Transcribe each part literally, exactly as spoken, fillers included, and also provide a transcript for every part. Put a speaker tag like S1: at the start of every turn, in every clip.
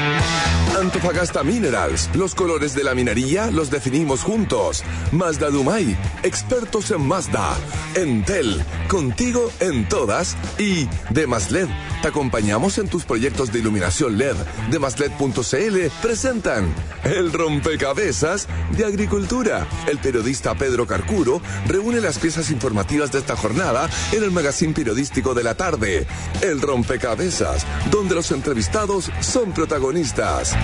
S1: Antofagasta Minerals, los colores de la minería los definimos juntos. Mazda Dumay, expertos en Mazda. Entel, contigo en todas. Y Demaslet, te acompañamos en tus proyectos de iluminación L E D. Demaslet punto c l presentan el rompecabezas de agricultura. El periodista Pedro Carcuro reúne las piezas informativas de esta jornada en el magazine periodístico de la tarde. El rompecabezas, donde los entrevistados son protagonistas.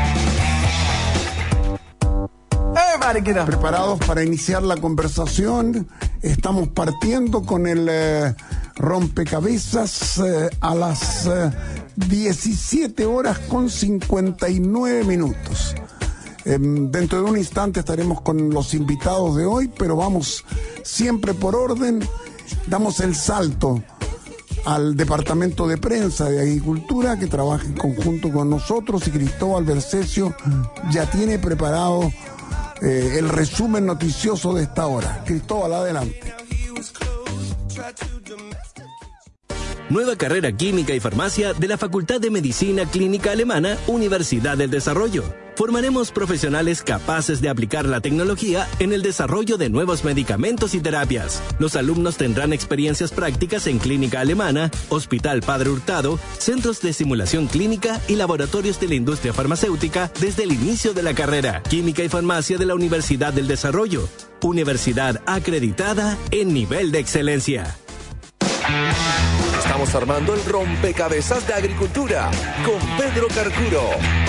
S2: Preparados para iniciar la conversación. Estamos partiendo con el eh, rompecabezas eh, a las eh, diecisiete horas con cincuenta y nueve minutos. Eh, dentro de un instante estaremos con los invitados de hoy, pero vamos siempre por orden. Damos el salto al Departamento de Prensa de Agricultura, que trabaja en conjunto con nosotros, y Cristóbal Bercesio ya tiene preparado eh, el resumen noticioso de esta hora. Cristóbal, adelante.
S3: Nueva carrera Química y Farmacia de la Facultad de Medicina Clínica Alemana, Universidad del Desarrollo. Formaremos profesionales capaces de aplicar la tecnología en el desarrollo de nuevos medicamentos y terapias. Los alumnos tendrán experiencias prácticas en clínica alemana, Hospital Padre Hurtado, centros de simulación clínica y laboratorios de la industria farmacéutica desde el inicio de la carrera. Química y Farmacia de la Universidad del Desarrollo. Universidad acreditada en nivel de excelencia.
S1: Estamos armando el rompecabezas de agricultura con Pedro Carcuro.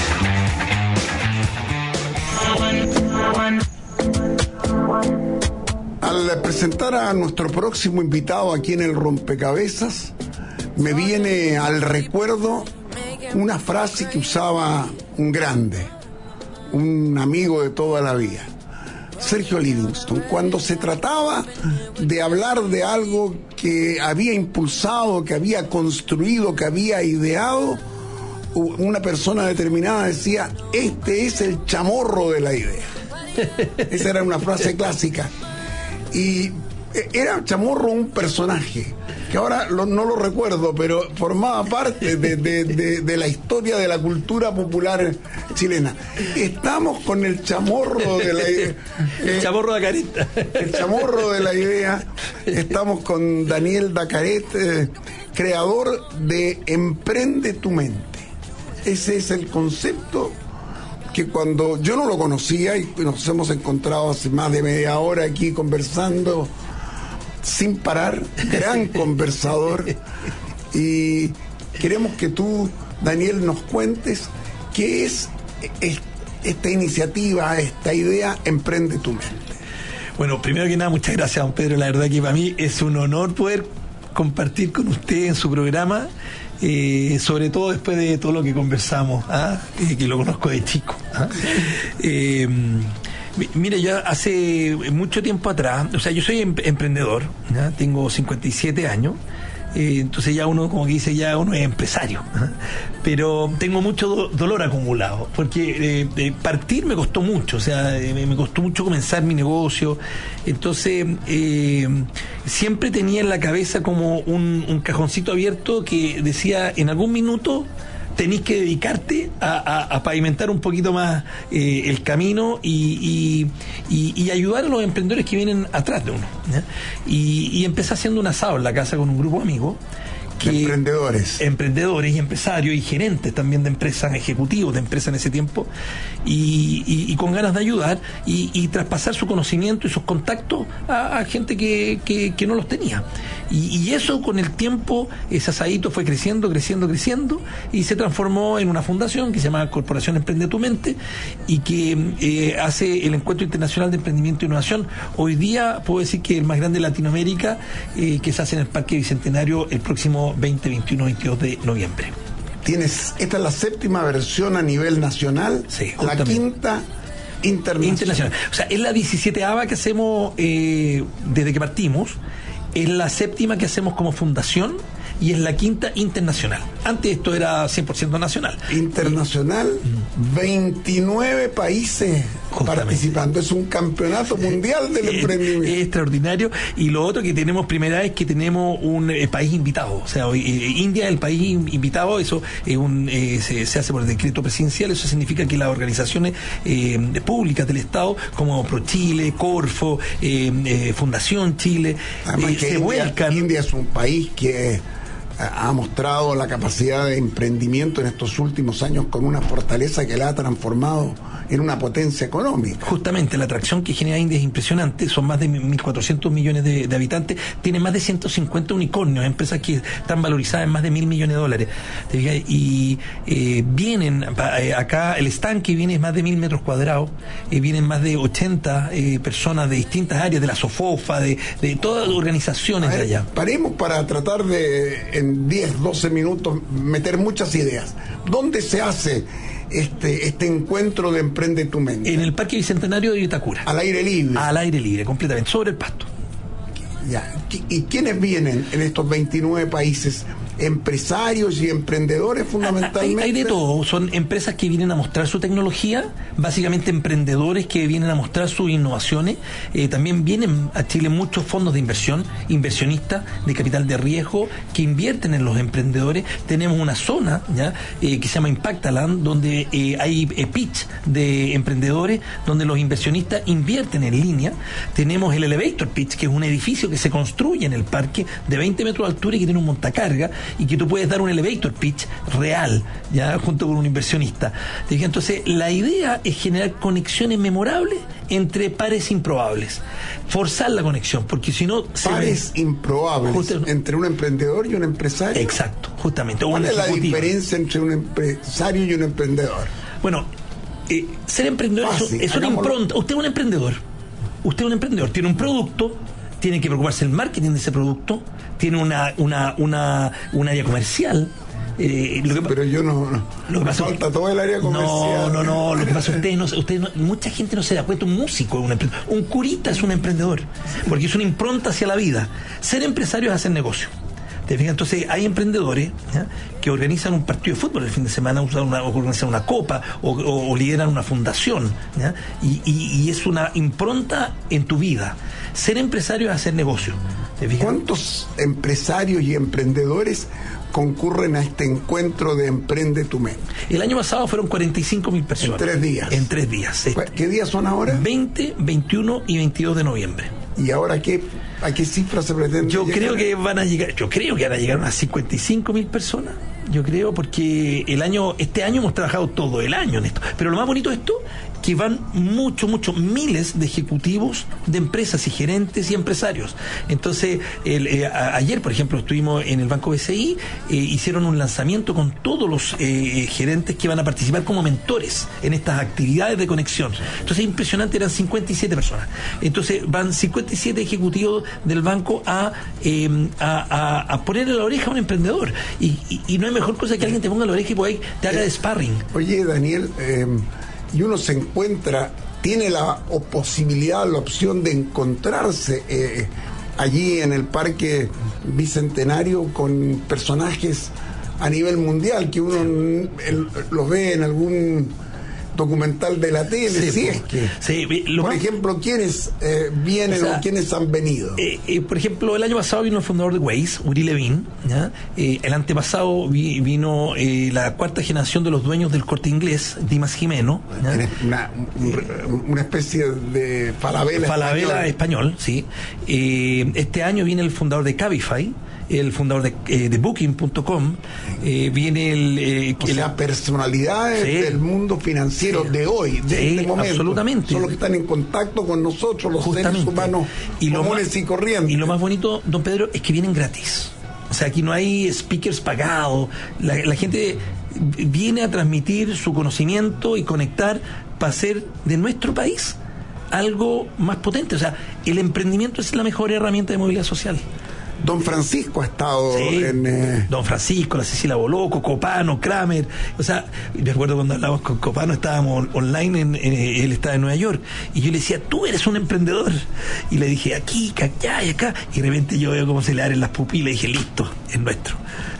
S2: Al presentar a nuestro próximo invitado aquí en el rompecabezas, me viene al recuerdo una frase que usaba un grande, un amigo de toda la vida, Sergio Livingston, cuando se trataba de hablar de algo que había impulsado, que había construido, que había ideado. Una persona determinada decía: este es el chamorro de la idea. Esa era una frase clásica. Y era Chamorro un personaje que ahora lo, no lo recuerdo, pero formaba parte de, de, de, de la historia de la cultura popular chilena. Estamos con el chamorro de la idea.
S4: El eh, chamorro Dacareta.
S2: El chamorro de la idea. Estamos con Daniel Dacaret, eh, creador de Emprende tu Mente. Ese es el concepto que cuando yo no lo conocía, y nos hemos encontrado hace más de media hora aquí conversando sin parar, gran conversador, y queremos que tú, Daniel, nos cuentes qué es esta iniciativa, esta idea Emprende tu Mente.
S4: Bueno, primero que nada, muchas gracias, don Pedro. La verdad que para mí es un honor poder compartir con usted en su programa. Eh, sobre todo después de todo lo que conversamos, ¿ah? eh, que lo conozco de chico. ¿ah? Eh, mire, yo hace mucho tiempo atrás, o sea, yo soy em- emprendedor, ¿ya? Tengo cincuenta y siete años, eh, entonces ya uno, como que dice, ya uno es empresario, ¿ah? Pero tengo mucho do- dolor acumulado, porque eh, eh, partir me costó mucho, o sea, eh, me costó mucho comenzar mi negocio. Entonces eh, siempre tenía en la cabeza como un, un cajoncito abierto que decía: en algún minuto tenés que dedicarte a, a, a pavimentar un poquito más eh, el camino y, y, y, y ayudar a los emprendedores que vienen atrás de uno, ¿ya? Y, y empecé haciendo un asado en la casa con un grupo de amigos. Que
S2: emprendedores
S4: emprendedores y empresarios y gerentes también de empresas, ejecutivos de empresas en ese tiempo, y, y, y con ganas de ayudar y, y traspasar su conocimiento y sus contactos a, a gente que, que, que no los tenía, y, y eso con el tiempo, ese asadito fue creciendo, creciendo, creciendo, y se transformó en una fundación que se llama Corporación Emprende tu Mente, y que eh, hace el Encuentro Internacional de Emprendimiento e Innovación. Hoy día puedo decir que el más grande de Latinoamérica, eh, que se hace en el Parque Bicentenario el próximo veinte, veintiuno, veintidós de noviembre.
S2: Tienes, esta es la séptima versión a nivel nacional,
S4: sí,
S2: la quinta internacional.
S4: internacional. O sea, es la diecisietava que hacemos eh, desde que partimos, es la séptima que hacemos como fundación y es la quinta internacional. Antes esto era cien por ciento nacional.
S2: Internacional, veintinueve países Justamente. participando. Es un campeonato mundial del
S4: es,
S2: emprendimiento.
S4: Es extraordinario. Y lo otro que tenemos, primera vez que tenemos un eh, país invitado. O sea, hoy, eh, India es el país invitado. Eso es un, eh, se, se hace por decreto presidencial. Eso significa que las organizaciones eh, públicas del Estado, como ProChile, Corfo, eh, eh, Fundación Chile,
S2: Además
S4: eh,
S2: que
S4: se
S2: India,
S4: vuelcan.
S2: India es un país que ha mostrado la capacidad de emprendimiento en estos últimos años con una fortaleza que la ha transformado en una potencia económica.
S4: Justamente la atracción que genera India es impresionante, son más de mil cuatrocientos millones de, de habitantes, tiene más de ciento cincuenta unicornios, empresas que están valorizadas en más de mil millones de dólares. Y eh, vienen eh, acá, el stand que viene es más de mil metros cuadrados, eh, vienen más de ochenta eh, personas de distintas áreas, de la SOFOFA, de, de todas las organizaciones
S2: ver,
S4: de allá.
S2: Paremos para tratar de, en diez, doce minutos, meter muchas ideas. ¿Dónde se hace Este, este encuentro de Emprende tu Mente?
S4: En el Parque Bicentenario de Vitacura.
S2: Al aire libre.
S4: Al aire libre, completamente, sobre el pasto.
S2: Ya. ¿Y quiénes vienen en estos veintinueve países? Empresarios y emprendedores fundamentalmente.
S4: Hay, hay de todo, son empresas que vienen a mostrar su tecnología, básicamente emprendedores que vienen a mostrar sus innovaciones. Eh, también vienen a Chile muchos fondos de inversión, inversionistas de capital de riesgo que invierten en los emprendedores. Tenemos una zona ya eh, que se llama Impactaland, donde eh, hay eh, pitch de emprendedores, donde los inversionistas invierten en línea. Tenemos el Elevator Pitch, que es un edificio que se construye en el parque de veinte metros de altura y que tiene un montacarga, y que tú puedes dar un elevator pitch real, ya junto con un inversionista. Entonces, la idea es generar conexiones memorables entre pares improbables, forzar la conexión, porque si no
S2: pares ve... improbables Justo... entre un emprendedor y un empresario.
S4: Exacto, justamente.
S2: ¿Cuál es la diferencia entre un empresario y un emprendedor?
S4: Bueno, eh, ser emprendedor Fácil, es, es una impronta. Usted es un emprendedor. Usted es un emprendedor. Tiene un producto. Tiene que preocuparse el marketing de ese producto, tiene una una una un área comercial. Eh, lo que,
S2: pero yo no, no
S4: lo que pasa,
S2: falta todo el área comercial.
S4: No, no, no, lo que pasa ustedes no, ustedes no, mucha gente no se da cuenta. Un músico es un emprendedor, un curita es un emprendedor, porque es una impronta hacia la vida. Ser empresario es hacer negocio. ¿Te fijas? Entonces hay emprendedores, ¿ya?, que organizan un partido de fútbol el fin de semana, usan una, organizan una copa o, o, o lideran una fundación, ¿ya? Y, y, y es una impronta en tu vida. Ser empresario es hacer negocio. ¿Te fijas?
S2: ¿Cuántos empresarios y emprendedores concurren a este encuentro de Emprende tu Mente?
S4: El año pasado fueron cuarenta y cinco mil personas.
S2: En tres días.
S4: En tres días.
S2: ¿Qué días son ahora?
S4: veinte, veintiuno y veintidós de noviembre.
S2: ¿Y ahora qué, a qué cifra se pretende
S4: Yo
S2: llegar?
S4: creo que van a llegar, yo creo que van a llegar unas cincuenta y cinco mil personas. Yo creo, porque el año, este año hemos trabajado todo el año en esto. Pero lo más bonito de esto, que van muchos, muchos miles de ejecutivos de empresas y gerentes y empresarios. Entonces, el, eh, a, ayer, por ejemplo, estuvimos en el Banco B C I, eh, hicieron un lanzamiento con todos los eh, gerentes que van a participar como mentores en estas actividades de conexión. Entonces, es impresionante, eran cincuenta y siete personas. Entonces, van cincuenta y siete ejecutivos del banco a, eh, a, a, a ponerle la oreja a un emprendedor. Y, y, y no hay mejor cosa que alguien te ponga la oreja y pues, te haga de sparring.
S2: Oye, Daniel, eh, y uno se encuentra, tiene la o posibilidad, la opción de encontrarse eh, allí en el Parque Bicentenario con personajes a nivel mundial que uno el, los ve en algún documental de la tele,
S4: sí,
S2: si es que
S4: sí, lo
S2: por
S4: más,
S2: ejemplo, ¿quiénes eh, vienen o, sea, o quiénes han venido?
S4: Eh, eh, por ejemplo, el año pasado vino el fundador de Waze, Uri Levin, ¿ya? Eh, el antepasado vi, vino eh, la cuarta generación de los dueños del Corte Inglés, Dimas Jimeno,
S2: una, un, una especie de Falabella,
S4: Falabella español, español sí. Eh, este año viene el fundador de Cabify, el fundador de, eh, de Booking punto com, eh, viene el... Eh,
S2: o sea,
S4: el,
S2: personalidades sí, del mundo financiero sí, de hoy, de
S4: sí,
S2: este momento.
S4: Absolutamente.
S2: Son los que están en contacto con nosotros, los
S4: Justamente.
S2: seres humanos
S4: y
S2: comunes
S4: más,
S2: y corrientes.
S4: Y lo más bonito, don Pedro, es que vienen gratis. O sea, aquí no hay speakers pagados. La, la gente viene a transmitir su conocimiento y conectar para hacer de nuestro país algo más potente. O sea, el emprendimiento es la mejor herramienta de movilidad social.
S2: Don Francisco ha estado sí, en... Eh...
S4: Don Francisco, la Cecilia Boloco, Copano, Kramer. O sea, me acuerdo cuando hablábamos con Copano, estábamos online, en, en, él estaba en Nueva York, y yo le decía, tú eres un emprendedor. Y le dije, aquí, allá y acá. Y de repente yo veo cómo se le abren las pupilas y dije, listo, es nuestro.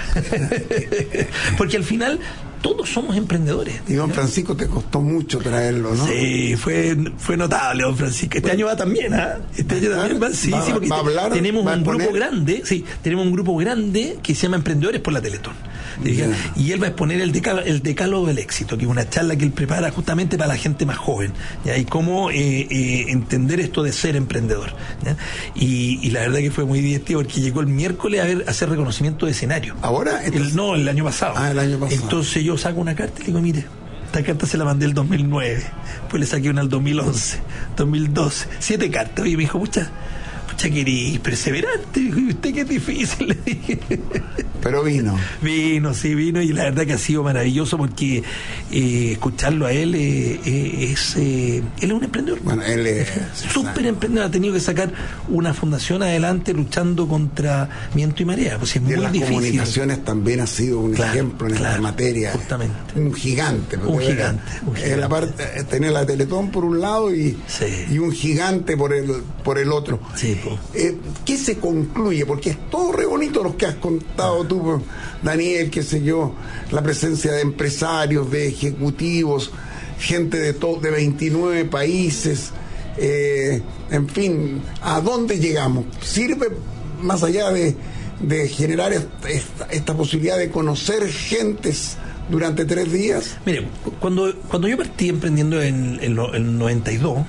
S4: Porque al final todos somos emprendedores.
S2: Y don Francisco te costó mucho traerlo, ¿no?
S4: Sí, fue, fue notable, don Francisco. Este año va también, ¿ah? ¿eh? Este año también va, sí,
S2: va,
S4: sí, porque
S2: va a hablar,
S4: tenemos
S2: va
S4: un
S2: a
S4: grupo
S2: exponer.
S4: grande, sí, tenemos un grupo grande que se llama Emprendedores por la Teletón. Yeah. Y él va a exponer el decálogo, el decálogo del éxito, que es una charla que él prepara justamente para la gente más joven, ¿ya? Y cómo eh, eh, entender esto de ser emprendedor, ¿ya? Y, y la verdad que fue muy divertido porque llegó el miércoles a, ver, a hacer reconocimiento de escenario.
S2: ¿Ahora?
S4: El, no, el año pasado.
S2: Ah, el año pasado.
S4: Entonces yo saco una carta y le digo, mire, esta carta se la mandé el dos mil nueve, después le saqué una al dos mil once, dos mil doce, siete cartas. Y me dijo, pucha, pucha, que eres perseverante. Y usted que es difícil, le dije.
S2: Pero vino.
S4: Vino, sí, vino, y la verdad que ha sido maravilloso porque eh, escucharlo a él eh, eh, es... Eh, él es un emprendedor.
S2: Bueno, él es...
S4: Súper emprendedor, ha tenido que sacar una fundación adelante luchando contra viento y marea, pues es muy
S2: y en las
S4: difícil.
S2: Comunicaciones también ha sido un
S4: claro,
S2: ejemplo en
S4: claro,
S2: esta materia.
S4: Justamente.
S2: Un gigante.
S4: Un gigante, un gigante.
S2: En la parte, tener la Teletón por un lado y,
S4: sí.
S2: y un gigante por el, por el otro.
S4: Sí,
S2: eh, ¿Qué se concluye? Porque es todo re bonito lo que has contado ah. tú, Daniel, qué sé yo, la presencia de empresarios, de ejecutivos, gente de, to- de veintinueve países, eh, en fin, ¿a dónde llegamos? ¿Sirve más allá de, de generar esta, esta, esta posibilidad de conocer gentes durante tres días?
S4: Mire, cuando, cuando yo partí emprendiendo en el noventa y dos,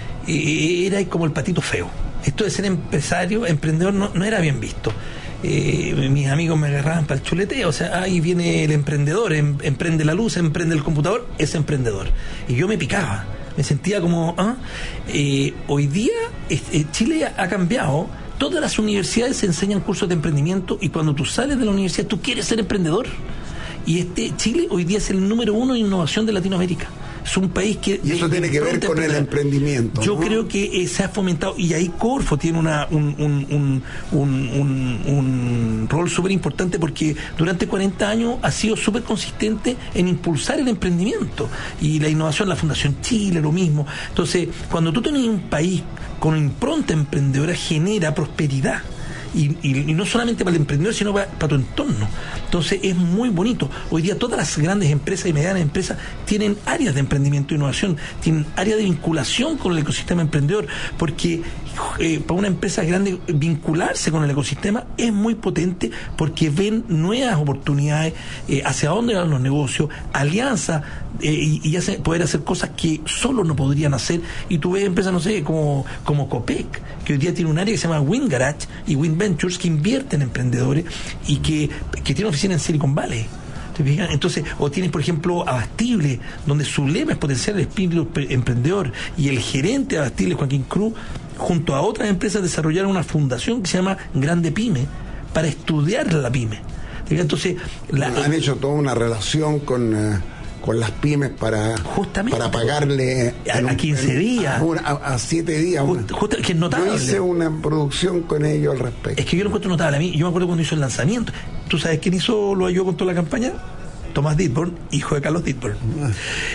S4: eh, era como el patito feo. Esto de ser empresario, emprendedor, no, no era bien visto. Eh, mis amigos me agarraban para el chuleteo, o sea, ahí viene el emprendedor, em, emprende la luz, emprende el computador, es emprendedor. Y yo me picaba, me sentía como, ¿ah? Eh, hoy día eh, Chile ha cambiado, todas las universidades enseñan cursos de emprendimiento y cuando tú sales de la universidad tú quieres ser emprendedor. Y este Chile hoy día es el número uno en innovación de Latinoamérica. Es un país que...
S2: Y eso
S4: de,
S2: tiene
S4: de
S2: que ver con el emprendimiento.
S4: Yo
S2: ¿no?
S4: creo que eh, se ha fomentado, y ahí Corfo tiene una, un, un, un, un, un, un rol súper importante porque durante cuarenta años ha sido súper consistente en impulsar el emprendimiento y la innovación. La Fundación Chile, lo mismo. Entonces, cuando tú tienes un país con impronta emprendedora, genera prosperidad. Y, y, y no solamente para el emprendedor, sino para, para tu entorno. Entonces es muy bonito. Hoy día todas las grandes empresas y medianas empresas tienen áreas de emprendimiento e innovación, tienen áreas de vinculación con el ecosistema emprendedor, porque eh, para una empresa grande vincularse con el ecosistema es muy potente porque ven nuevas oportunidades, eh, hacia dónde van los negocios, alianzas, eh, y, y hace, poder hacer cosas que solo no podrían hacer. Y tú ves empresas, no sé, como, como Copec, que hoy día tiene un área que se llama Win Garage y Win Ventures, que invierten en emprendedores y que, que tienen oficina en Silicon Valley. Entonces, o tienes, por ejemplo, Abastible, donde su lema es potenciar el espíritu emprendedor, y el gerente de Abastible, Joaquín Cruz, junto a otras empresas desarrollaron una fundación que se llama Grande Pyme para estudiar la pyme. Entonces, la,
S2: han hecho toda una relación con uh, con las pymes para
S4: justamente
S2: para pagarle
S4: a, un, a quince en, días
S2: a, una, a, a siete días
S4: just, just, que es notable.
S2: Yo hice una producción con ellos al respecto.
S4: Es que yo lo encuentro notable. A mí, yo me acuerdo cuando hizo el lanzamiento. ¿Tú sabes quién hizo, lo ayudó con toda la campaña? Tomás Ditborn, hijo de Carlos Ditborn. Ah.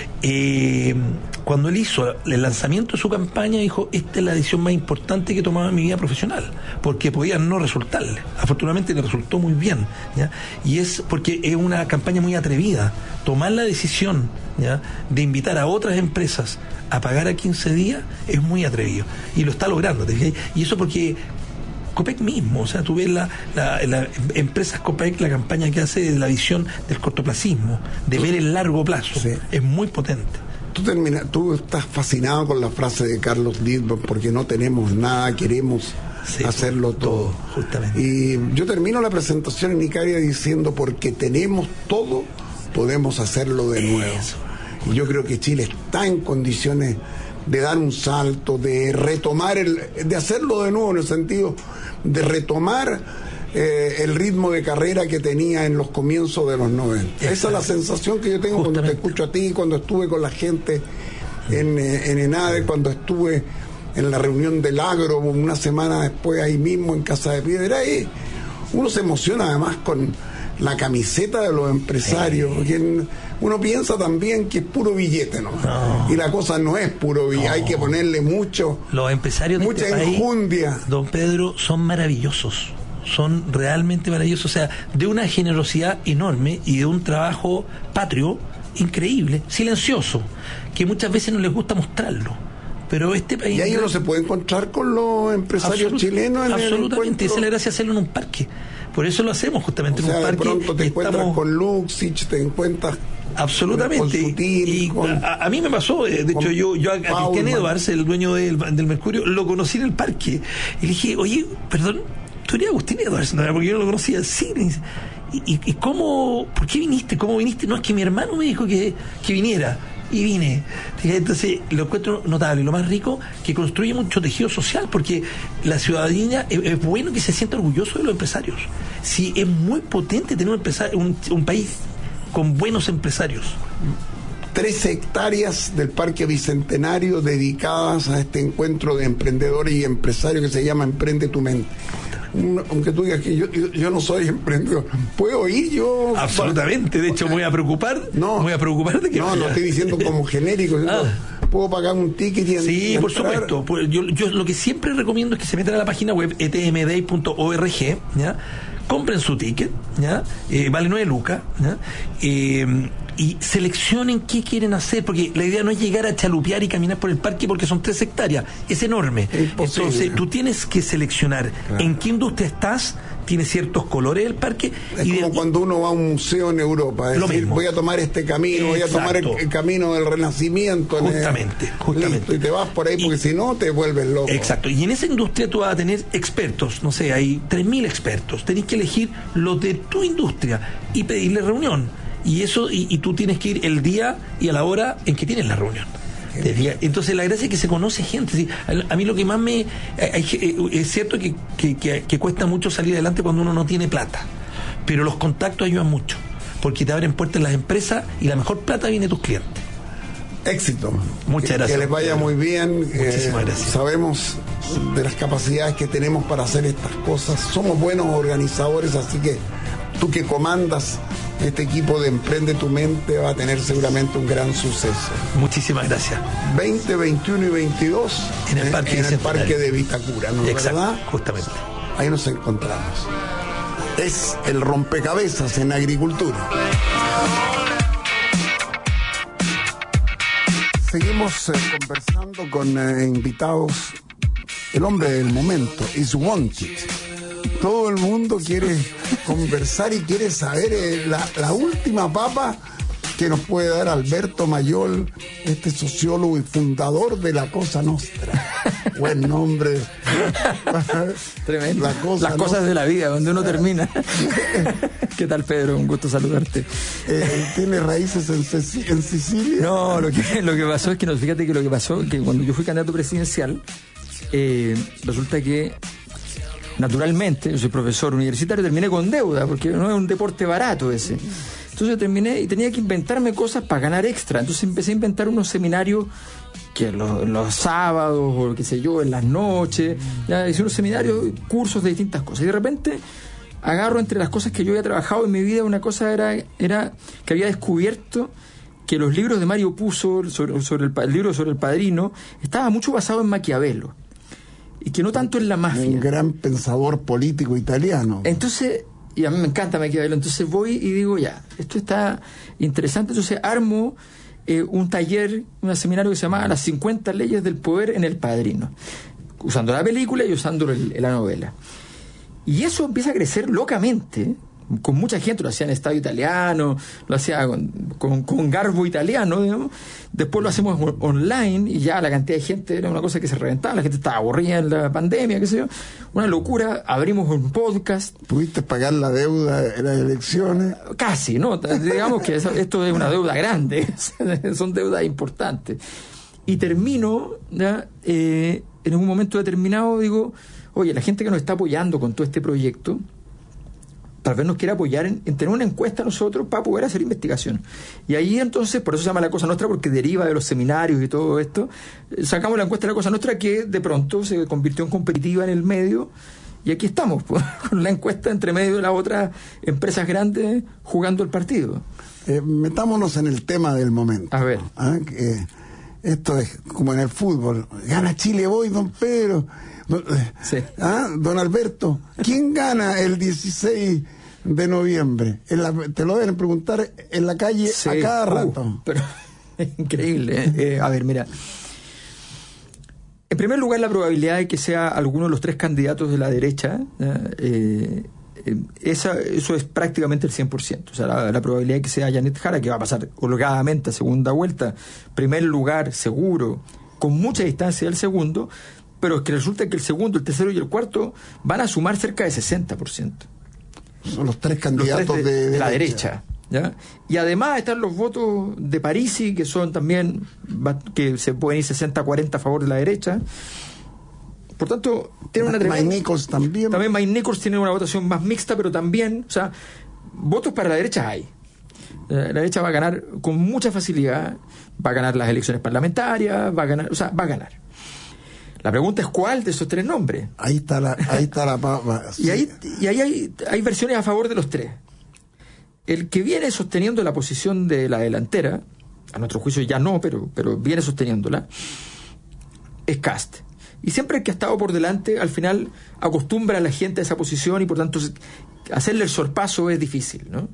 S4: Eh, cuando él hizo el lanzamiento de su campaña, dijo, esta es la decisión más importante que he tomado en mi vida profesional, porque podía no resultarle. Afortunadamente le resultó muy bien, ¿ya? Y es porque es una campaña muy atrevida. Tomar la decisión, ¿ya?, de invitar a otras empresas a pagar a quince días es muy atrevido. Y lo está logrando, ¿te fijas? Y eso porque Copec mismo, o sea, tú ves la, la, la empresas Copec, la campaña que hace de la visión del cortoplacismo, de ver el largo plazo, sí, es muy potente.
S2: Tú, termina, tú estás fascinado con la frase de Carlos Ditborn, porque no tenemos nada, queremos sí, hacerlo todo. todo.
S4: Justamente.
S2: Y yo termino la presentación en Icaria diciendo, porque tenemos todo, podemos hacerlo de nuevo. Eso. Y yo creo que Chile está en condiciones de dar un salto, de retomar, el, de hacerlo de nuevo en el sentido de retomar eh, el ritmo de carrera que tenía en los comienzos de los noventa. Esa es la sensación que yo tengo justamente cuando te escucho a ti, cuando estuve con la gente en, en ENADE, cuando estuve en la reunión del agro una semana después ahí mismo en Casa de Piedra. Ahí uno se emociona además con la camiseta de los empresarios, porque uno piensa también que es puro billete, ¿no? no. Y la cosa no es puro billete, no. Hay que ponerle mucho,
S4: los empresarios de
S2: mucha
S4: este
S2: enjundia.
S4: País, don Pedro, son maravillosos. son realmente maravillosos, o sea, de una generosidad enorme y de un trabajo patrio increíble, silencioso, que muchas veces no les gusta mostrarlo. Pero este país...
S2: Y ahí uno se puede encontrar con los empresarios
S4: Absolut,
S2: chilenos en
S4: absolutamente,
S2: el
S4: esa es la gracia de hacerlo en un parque. Por eso lo hacemos justamente
S2: o sea,
S4: en un parque.
S2: De pronto te
S4: estamos...
S2: encuentras con Luxich, te encuentras
S4: absolutamente
S2: con Sutil,
S4: y
S2: con,
S4: a, a mí me pasó, de hecho yo, yo a, a Cristian Edwards, el dueño del, del Mercurio, lo conocí en el parque y le dije, oye, perdón, ¿tú eres Agustín Edwards? No, porque yo no lo conocía. Sí, y, y, y cómo, ¿por qué viniste? ¿Cómo viniste? No, es que mi hermano me dijo que, que viniera y vine. Entonces lo encuentro notable. Lo más rico, que construye mucho tejido social, porque la ciudadanía es, es bueno que se sienta orgulloso de los empresarios. Sí, es muy potente tener un, empresario, un, un país con buenos empresarios.
S2: trece hectáreas del Parque Bicentenario dedicadas a este encuentro de emprendedores y empresarios que se llama Emprende tu Mente. Aunque tú digas que yo, yo, yo no soy emprendedor, ¿puedo ir yo?
S4: Absolutamente, de hecho me voy a preocupar.
S2: No,
S4: me voy a preocupar de que
S2: no, no estoy diciendo como genérico.
S4: Ah.
S2: ¿Puedo pagar un ticket y
S4: Sí,
S2: y
S4: por
S2: entrar?
S4: supuesto. Yo, yo lo que siempre recomiendo es que se metan a la página web e t m day punto org, ¿ya? Compren su ticket, ¿ya? Eh, vale nueve lucas, ¿ya? Eh, y seleccionen qué quieren hacer, porque la idea no es llegar a chalupear y caminar por el parque porque son tres hectáreas, es enorme.
S2: Es
S4: Entonces tú tienes que seleccionar claro. en qué industria estás, tiene ciertos colores el parque.
S2: Es
S4: y
S2: como
S4: de,
S2: cuando uno va a un museo en Europa, es
S4: lo
S2: decir,
S4: mismo.
S2: voy a tomar este camino,
S4: Exacto.
S2: voy a tomar el, el camino del Renacimiento.
S4: Justamente,
S2: el,
S4: justamente.
S2: Listo, y te vas por ahí porque si no te vuelves loco.
S4: Exacto, y en esa industria tú vas a tener expertos, no sé, hay tres mil expertos, tenés que elegir los de tu industria y pedirle reunión. Y eso, y, y tú tienes que ir el día y a la hora en que tienes la reunión. Entonces la gracia es que se conoce gente. ¿Sí? A, a mí lo que más me... Hay, es cierto que, que, que, que cuesta mucho salir adelante cuando uno no tiene plata, pero los contactos ayudan mucho, porque te abren puertas en las empresas y la mejor plata viene de tus clientes.
S2: Éxito.
S4: Muchas
S2: que,
S4: gracias.
S2: Que les vaya muy bien.
S4: Muchísimas
S2: eh,
S4: gracias.
S2: Sabemos de las capacidades que tenemos para hacer estas cosas. Somos buenos organizadores, así que tú que comandas este equipo de Emprende tu Mente va a tener seguramente un gran suceso.
S4: Muchísimas gracias.
S2: veinte, veintiuno y veintidós
S4: en el Parque,
S2: en el parque de Vitacura, ¿no?
S4: Exacto,
S2: ¿verdad?
S4: justamente.
S2: Ahí nos encontramos. Es el rompecabezas en agricultura. Seguimos eh, conversando con eh, invitados. El hombre del momento is wanted. Todo el mundo quiere conversar y quiere saber eh, la, la última papa que nos puede dar Alberto Mayol, este sociólogo y fundador de La Cosa Nostra. Buen nombre.
S5: Tremendo.
S2: La cosa
S5: Las cosas
S2: Nostra.
S5: de la vida, donde uno termina. ¿Qué tal, Pedro? Un gusto saludarte.
S2: Eh, ¿Tiene raíces en, Ceci- en Sicilia?
S5: No, lo que, lo que pasó es que, no, fíjate que lo que pasó es que cuando yo fui candidato presidencial, eh, resulta que naturalmente, yo soy profesor universitario, terminé con deuda, porque no es un deporte barato ese. Entonces terminé y tenía que inventarme cosas para ganar extra. Entonces empecé a inventar unos seminarios que los, los sábados o qué sé yo, en las noches. Ya hice unos seminarios, cursos de distintas cosas. Y de repente agarro entre las cosas que yo había trabajado en mi vida, una cosa era, era que había descubierto que los libros de Mario Puzo, sobre, sobre el, el libro sobre el Padrino, estaba mucho basado en Maquiavelo. Y que no tanto en la mafia.
S2: Un gran pensador político italiano.
S5: Entonces, y a mí me encanta Maquiavelo, entonces voy y digo, ya, esto está interesante, entonces armo eh, un taller, un seminario que se llama Las cincuenta leyes del poder en El Padrino, usando la película y usando el, la novela. Y eso empieza a crecer locamente, con mucha gente, lo hacía en Estadio Italiano, lo hacía con, con, con garbo italiano, digamos. Después lo hacemos online y ya la cantidad de gente era una cosa que se reventaba, la gente estaba aburrida en la pandemia, qué sé yo, una locura. Abrimos un podcast.
S2: ¿Pudiste pagar la deuda de las elecciones?
S5: Casi, ¿no? Digamos que eso, esto es una deuda grande, son deudas importantes. Y termino, ¿ya? Eh, en un momento determinado digo, oye, la gente que nos está apoyando con todo este proyecto, tal vez nos quiera apoyar en, en tener una encuesta nosotros para poder hacer investigación. Y ahí entonces, por eso se llama La Cosa Nostra, porque deriva de los seminarios y todo esto, sacamos la encuesta de La Cosa Nostra, que de pronto se convirtió en competitiva en el medio, y aquí estamos, pues, con la encuesta entre medio de las otras empresas grandes jugando el partido.
S2: Eh, metámonos en el tema del momento.
S5: A ver.
S2: ¿Ah? Que, Esto es como en el fútbol. Gana Chile hoy, don Pedro. Don,
S5: sí.
S2: ¿Ah? Don Alberto, ¿quién gana el dieciséis de noviembre? En la, te lo deben preguntar en la calle sí. a cada rato.
S5: Uh, pero increíble. ¿eh? Eh, a ver, mira. En primer lugar, la probabilidad de que sea alguno de los tres candidatos de la derecha, eh, eh, esa, eso es prácticamente el cien por ciento. O sea, la, la probabilidad de que sea Janet Jara, que va a pasar holgadamente a segunda vuelta, primer lugar seguro, con mucha distancia del segundo, pero es que resulta que el segundo, el tercero y el cuarto van a sumar cerca de sesenta por ciento.
S2: Son los tres candidatos
S5: los tres de,
S2: de, de,
S5: de la
S2: derecha.
S5: derecha. ¿Ya? Y además están los votos de Parisi, que son también, que se pueden ir sesenta a cuarenta a favor de la derecha. Por tanto, tiene una tremenda...
S2: Mike Nichols también.
S5: También Mike Nichols tiene una votación más mixta, pero también, o sea, votos para la derecha hay. La derecha va a ganar con mucha facilidad, va a ganar las elecciones parlamentarias, va a ganar, o sea, va a ganar. La pregunta es cuál de esos tres nombres.
S2: Ahí está la, ahí está la papa.
S5: Y ahí, y ahí hay, hay versiones a favor de los tres. El que viene sosteniendo la posición de la delantera, a nuestro juicio ya no, pero, pero viene sosteniéndola, es Kast. Y siempre el que ha estado por delante, al final acostumbra a la gente a esa posición y por tanto hacerle el sorpaso es difícil, ¿no?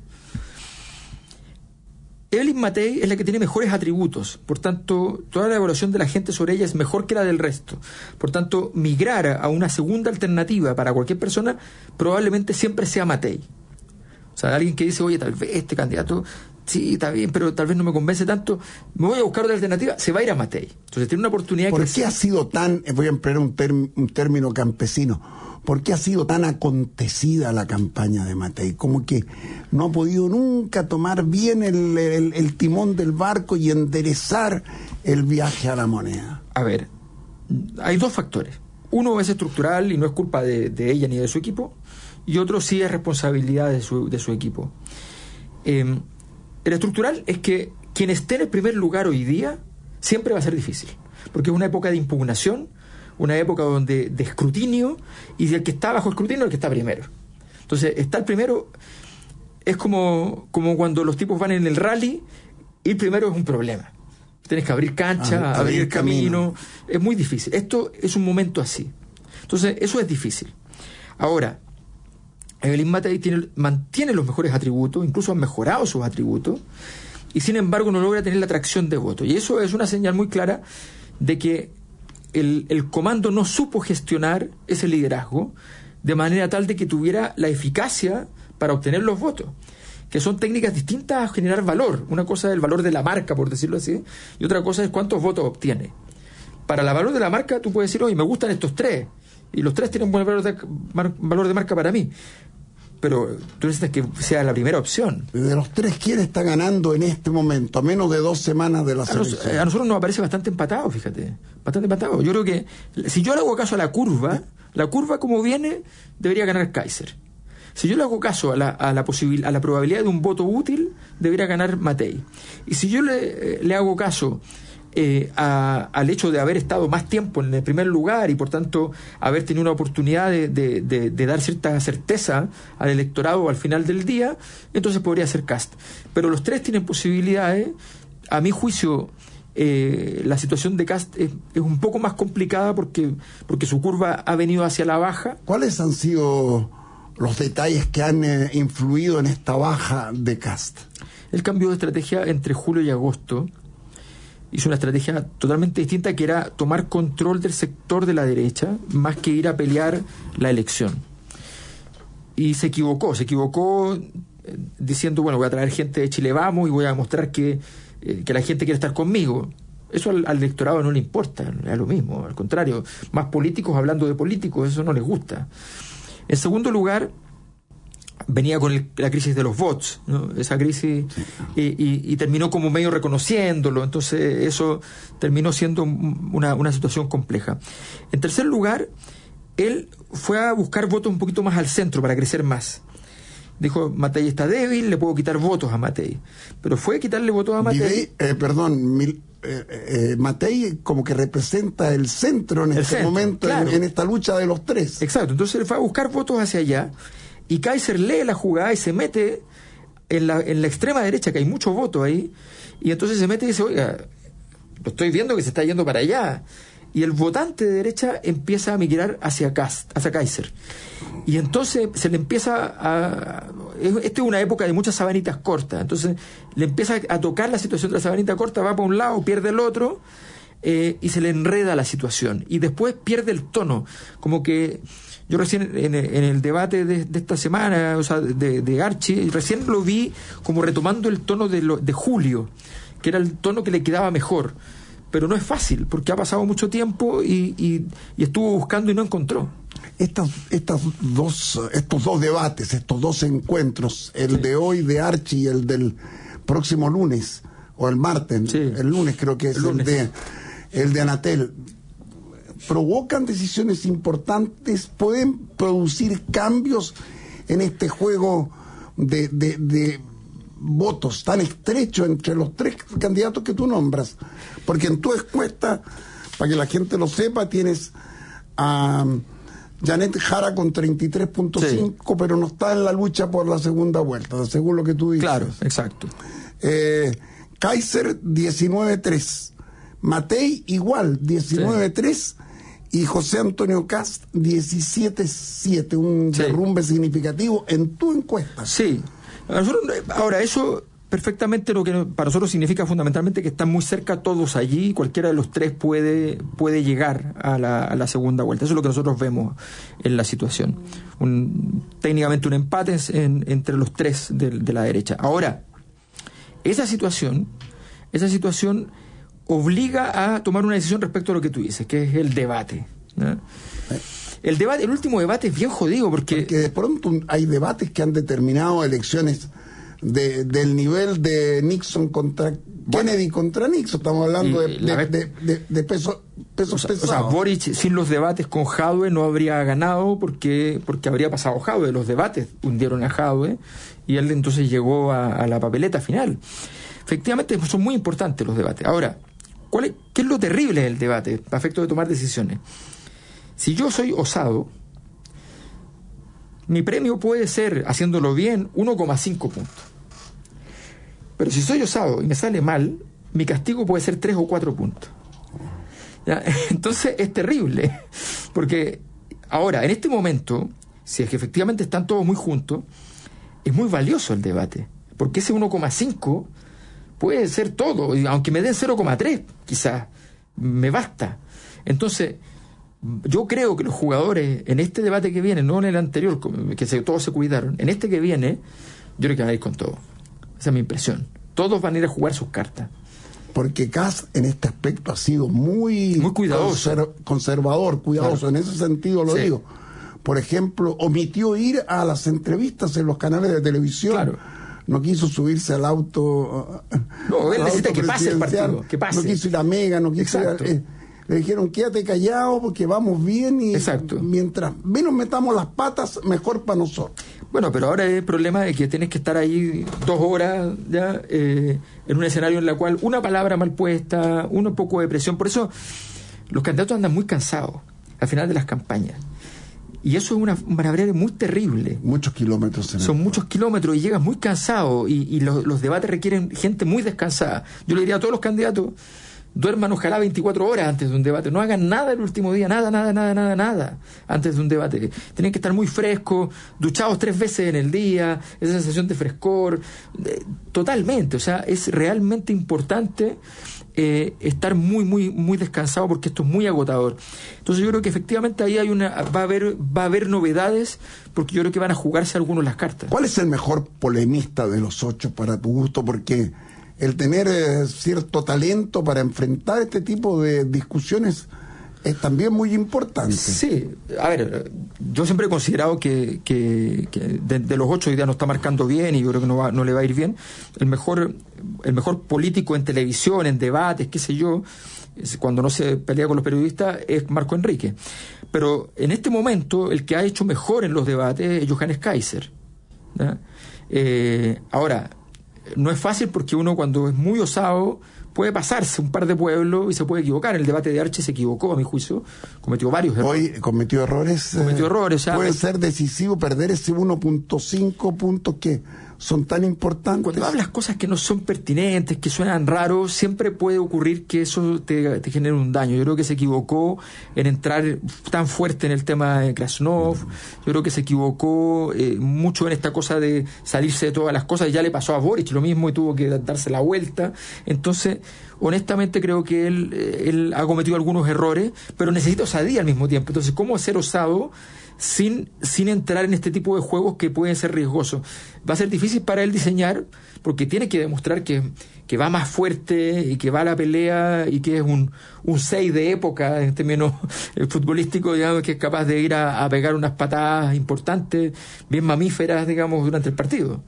S5: Evelyn Matei es la que tiene mejores atributos, por tanto toda la evaluación de la gente sobre ella es mejor que la del resto. Por tanto, migrar a una segunda alternativa para cualquier persona probablemente siempre sea Matei. O sea, alguien que dice, oye, tal vez este candidato, sí, está bien, pero tal vez no me convence tanto, me voy a buscar otra alternativa, se va a ir a Matei. Entonces tiene una oportunidad.
S2: ¿Por
S5: que
S2: qué ha sido tan, voy a emplear un, term, un término campesino, por qué ha sido tan acontecida la campaña de Matei? Como que no ha podido nunca tomar bien el, el, el timón del barco y enderezar el viaje a la moneda.
S5: A ver, hay dos factores. Uno es estructural y no es culpa de, de ella ni de su equipo, y otro sí es responsabilidad de su, de su equipo. Eh, el estructural es que quien esté en el primer lugar hoy día siempre va a ser difícil, porque es una época de impugnación, una época donde de escrutinio, y el que está bajo escrutinio es el que está primero. Entonces, estar primero es como, como cuando los tipos van en el rally, ir primero es un problema. Tienes que abrir cancha, ah, abrir el camino. camino. Es muy difícil. Esto es un momento así. Entonces, eso es difícil. Ahora, Evelyn Matei tiene, mantiene los mejores atributos, incluso ha mejorado sus atributos, y sin embargo no logra tener la atracción de voto. Y eso es una señal muy clara de que el, el comando no supo gestionar ese liderazgo de manera tal de que tuviera la eficacia para obtener los votos, que son técnicas distintas a generar valor. Una cosa es el valor de la marca, por decirlo así, y otra cosa es cuántos votos obtiene. Para el valor de la marca tú puedes decir, oye, me gustan estos tres, y los tres tienen un buen valor de, mar, valor de marca para mí, pero tú necesitas que sea la primera opción.
S2: De los tres, ¿quién está ganando en este momento, a menos de dos semanas de la selección?
S5: A, a nosotros nos parece bastante empatado, fíjate, bastante empatado. Yo creo que si yo le hago caso a la curva, la curva como viene, debería ganar Kaiser. Si yo le hago caso a la, a la, posibil, a la probabilidad de un voto útil, debería ganar Matei. Y si yo le, le hago caso eh, a, al hecho de haber estado más tiempo en el primer lugar y por tanto haber tenido una oportunidad de, de, de, de dar cierta certeza al electorado al final del día, entonces podría ser Kast. Pero los tres tienen posibilidades. A mi juicio, eh, la situación de Kast es, es un poco más complicada porque, porque su curva ha venido hacia la baja.
S2: ¿Cuáles han sido los detalles que han eh, influido en esta baja de Kast?
S5: El cambio de estrategia entre julio y agosto hizo una estrategia totalmente distinta, que era tomar control del sector de la derecha más que ir a pelear la elección. Y se equivocó, se equivocó eh, diciendo, bueno, voy a traer gente de Chile Vamos y voy a mostrar que, eh, que la gente quiere estar conmigo. Eso al, al electorado no le importa, es lo mismo, al contrario, más políticos hablando de políticos, eso no les gusta. En segundo lugar, venía con el, la crisis de los bots, ¿no? Esa crisis, y, y, y terminó como medio reconociéndolo, entonces eso terminó siendo una, una situación compleja. En tercer lugar, él fue a buscar votos un poquito más al centro para crecer más. Dijo, Matei está débil, le puedo quitar votos a Matei. Pero fue a quitarle votos a Matei.
S2: Videy, eh, perdón, mil, eh, eh, Matei como que representa el centro en el este centro, momento, claro. en, en esta lucha de los tres.
S5: Exacto, entonces él fue a buscar votos hacia allá, y Kaiser lee la jugada y se mete en la, en la extrema derecha, que hay muchos votos ahí, y entonces se mete y dice, oiga, lo estoy viendo que se está yendo para allá. Y el votante de derecha empieza a migrar hacia Kast, hacia Kaiser. Y entonces se le empieza a... Esta es una época de muchas sabanitas cortas. Entonces le empieza a tocar la situación de la sabanita corta, va para un lado, pierde el otro, eh, y se le enreda la situación. Y después pierde el tono. Como que yo recién en el, en el debate de, de esta semana, o sea, de, de Archie, recién lo vi como retomando el tono de, lo, de Julio, que era el tono que le quedaba mejor. Pero no es fácil, porque ha pasado mucho tiempo y, y, y estuvo buscando y no encontró.
S2: Estas, estas dos, estos dos debates, estos dos encuentros, el sí. de hoy de Archie y el del próximo lunes, o el martes, sí. el lunes creo que es el, el de el de Anatel, provocan decisiones importantes, pueden producir cambios en este juego de, de, de votos tan estrecho entre los tres candidatos que tú nombras, porque en tu encuesta, para que la gente lo sepa, tienes a Janet Jara con treinta y tres punto cinco, sí. pero no está en la lucha por la segunda vuelta, según lo que tú dices.
S5: Claro, exacto.
S2: eh, Kaiser diecinueve tres, Matei igual diecinueve tres, sí. y José Antonio Kast diecisiete siete, un sí. derrumbe significativo en tu encuesta.
S5: Sí. Nosotros, ahora, eso perfectamente lo que para nosotros significa fundamentalmente que están muy cerca todos allí, cualquiera de los tres puede, puede llegar a la, a la segunda vuelta. Eso es lo que nosotros vemos en la situación. Un, técnicamente un empate en, entre los tres de, de la derecha. Ahora, esa situación, esa situación obliga a tomar una decisión respecto a lo que tú dices, que es el debate, ¿no? El debate, el último debate es bien jodido porque...
S2: porque de pronto hay debates que han determinado elecciones de, del nivel de Nixon contra bueno, Kennedy contra Nixon. Estamos hablando de, de, de, de, de peso, pesos
S5: o sea,
S2: pesados.
S5: O sea, Boric sin los debates con Jadwe no habría ganado porque porque habría pasado Jadwe. Los debates hundieron a Jadwe y él entonces llegó a, a la papeleta final. Efectivamente son muy importantes los debates. Ahora, ¿cuál es, ¿qué es lo terrible del debate a efecto de tomar decisiones? Si yo soy osado, mi premio puede ser, haciéndolo bien, uno coma cinco puntos. Pero si soy osado y me sale mal, mi castigo puede ser tres o cuatro puntos. ¿Ya? Entonces es terrible, porque ahora, en este momento, si es que efectivamente están todos muy juntos, es muy valioso el debate, porque ese uno coma cinco puede ser todo, y aunque me den cero coma tres, quizás, me basta. Entonces... yo creo que los jugadores en este debate que viene, no en el anterior, que se, todos se cuidaron, en este que viene, yo creo que van a ir con todo. Esa es mi impresión. Todos van a ir a jugar sus cartas.
S2: Porque Kast en este aspecto ha sido muy,
S5: muy cuidadoso,
S2: conser- conservador, cuidadoso. Claro. En ese sentido lo sí. digo. Por ejemplo, omitió ir a las entrevistas en los canales de televisión. Claro. No quiso subirse al auto.
S5: No, él necesita que pase el partido. Que pase.
S2: No quiso ir a Mega, no quiso Exacto. ir a, eh, le dijeron, quédate callado porque vamos bien y Exacto. mientras menos metamos las patas, mejor para nosotros.
S5: Bueno, pero ahora el problema es que tienes que estar ahí dos horas ya eh, en un escenario en el cual una palabra mal puesta, un poco de presión. Por eso los candidatos andan muy cansados al final de las campañas. Y eso es una manera muy terrible.
S2: Muchos kilómetros.
S5: Son el... muchos kilómetros y llegas muy cansado y, y los, los debates requieren gente muy descansada. Yo le diría a todos los candidatos, duerman ojalá veinticuatro horas antes de un debate, no hagan nada el último día, nada, nada, nada, nada, nada antes de un debate. Tienen que estar muy frescos, duchados tres veces en el día, esa sensación de frescor, eh, totalmente, o sea, es realmente importante eh, estar muy, muy, muy descansado porque esto es muy agotador. Entonces yo creo que efectivamente ahí hay una, va a haber, va a haber novedades porque yo creo que van a jugarse algunos las cartas.
S2: ¿Cuál es el mejor polemista de los ocho para tu gusto? Porque el tener eh, cierto talento para enfrentar este tipo de discusiones es también muy importante.
S5: Sí, a ver, yo siempre he considerado que, que, que de, de los ocho hoy día no está marcando bien y yo creo que no, va, no le va a ir bien. El mejor, el mejor político en televisión, en debates, qué sé yo, cuando no se pelea con los periodistas, es Marco Enrique. Pero en este momento, el que ha hecho mejor en los debates es Johannes Kaiser, ¿no? Eh, ahora, no es fácil porque uno cuando es muy osado puede pasarse un par de pueblos y se puede equivocar. En el debate de Archie se equivocó, a mi juicio, cometió varios errores.
S2: Hoy cometió errores.
S5: Cometió errores. O sea,
S2: puede ser decisivo perder ese uno punto cinco puntos que son tan importantes.
S5: Cuando hablas cosas que no son pertinentes, que suenan raros, siempre puede ocurrir que eso te, te genere un daño. Yo creo que se equivocó en entrar tan fuerte en el tema de Krasnov. Yo creo que se equivocó eh, mucho en esta cosa de salirse de todas las cosas. Ya le pasó a Boric lo mismo y tuvo que darse la vuelta. Entonces, honestamente creo que él, él ha cometido algunos errores, pero necesita osadía al mismo tiempo. Entonces, ¿cómo ser osado sin, sin entrar en este tipo de juegos que pueden ser riesgosos? Va a ser difícil para él diseñar, porque tiene que demostrar que, que va más fuerte y que va a la pelea y que es un, un seis de época en términos futbolísticos, digamos, que es capaz de ir a, a pegar unas patadas importantes, bien mamíferas, digamos, durante el partido.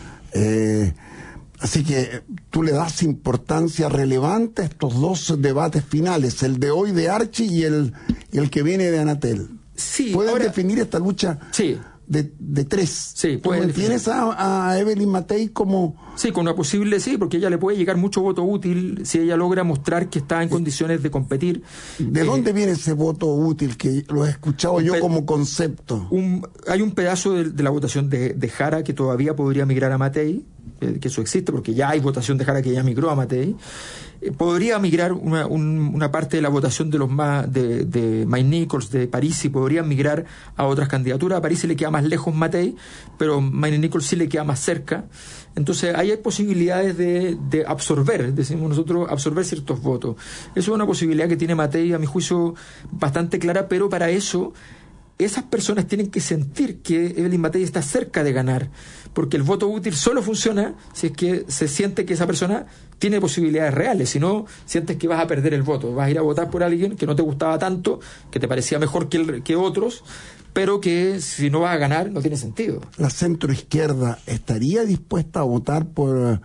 S2: Eh, así que tú le das importancia relevante a estos dos debates finales, el de hoy de Archi y el, y el que viene de Anatel.
S5: Sí,
S2: ¿Puedes
S5: ahora,
S2: definir esta lucha
S5: sí.
S2: de, de tres?
S5: Sí,
S2: ¿Tú tienes a, a Evelyn Matei como...?
S5: Sí, con una posible, sí, porque ella le puede llegar mucho voto útil si ella logra mostrar que está en condiciones de competir.
S2: ¿De eh, dónde viene ese voto útil que lo he escuchado yo como concepto?
S5: Un, hay un pedazo de, de la votación de, de Jara que todavía podría migrar a Matei, eh, que eso existe porque ya hay votación de Jara que ya migró a Matei. Eh, podría migrar una, un, una parte de la votación de los más de, de Mike Nichols, de Parisi, podría migrar a otras candidaturas. A Parisi le queda más lejos Matei, pero Mike Nichols sí le queda más cerca. Entonces ahí hay posibilidades de, de absorber, decimos nosotros, absorber ciertos votos. Eso es una posibilidad que tiene Matei, a mi juicio, bastante clara, pero para eso esas personas tienen que sentir que Evelyn Matei está cerca de ganar, porque el voto útil solo funciona si es que se siente que esa persona tiene posibilidades reales. Si no, sientes que vas a perder el voto, vas a ir a votar por alguien que no te gustaba tanto, que te parecía mejor que, el, que otros, pero que si no vas a ganar no tiene sentido.
S2: ¿La centroizquierda estaría dispuesta a votar por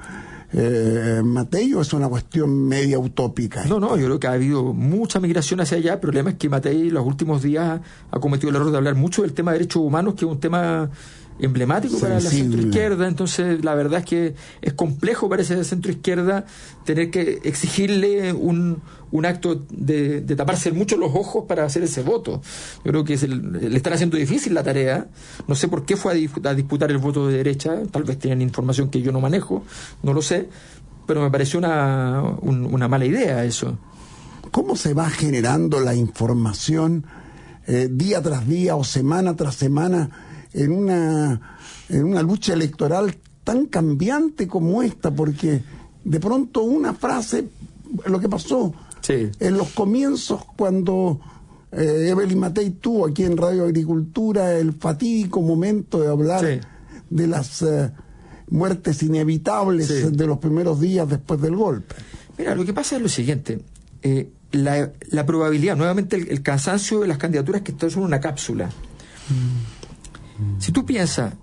S2: eh, Matei o es una cuestión media utópica?
S5: No, no, yo creo que ha habido mucha migración hacia allá. El problema es que Matei los últimos días ha cometido el error de hablar mucho del tema de derechos humanos, que es un tema emblemático para la centroizquierda. Entonces la verdad es que es complejo para esa centroizquierda tener que exigirle un, un acto de, de taparse mucho los ojos para hacer ese voto. Yo creo que es el, le están haciendo difícil la tarea. No sé por qué fue a, disputar, a disputar el voto de derecha, tal vez tienen información que yo no manejo, no lo sé, pero me pareció una, un, una mala idea eso.
S2: ¿Cómo se va generando la información eh, día tras día o semana tras semana en una en una lucha electoral tan cambiante como esta? Porque de pronto una frase, lo que pasó
S5: sí.
S2: en los comienzos cuando eh, Evelyn Matei tuvo aquí en Radio Agricultura el fatídico momento de hablar sí. de las eh, muertes inevitables sí. de los primeros días después del golpe.
S5: Mira, lo que pasa es lo siguiente, eh, la, la probabilidad, nuevamente el, el cansancio de las candidaturas que son una cápsula. Mm. Si tú piensas,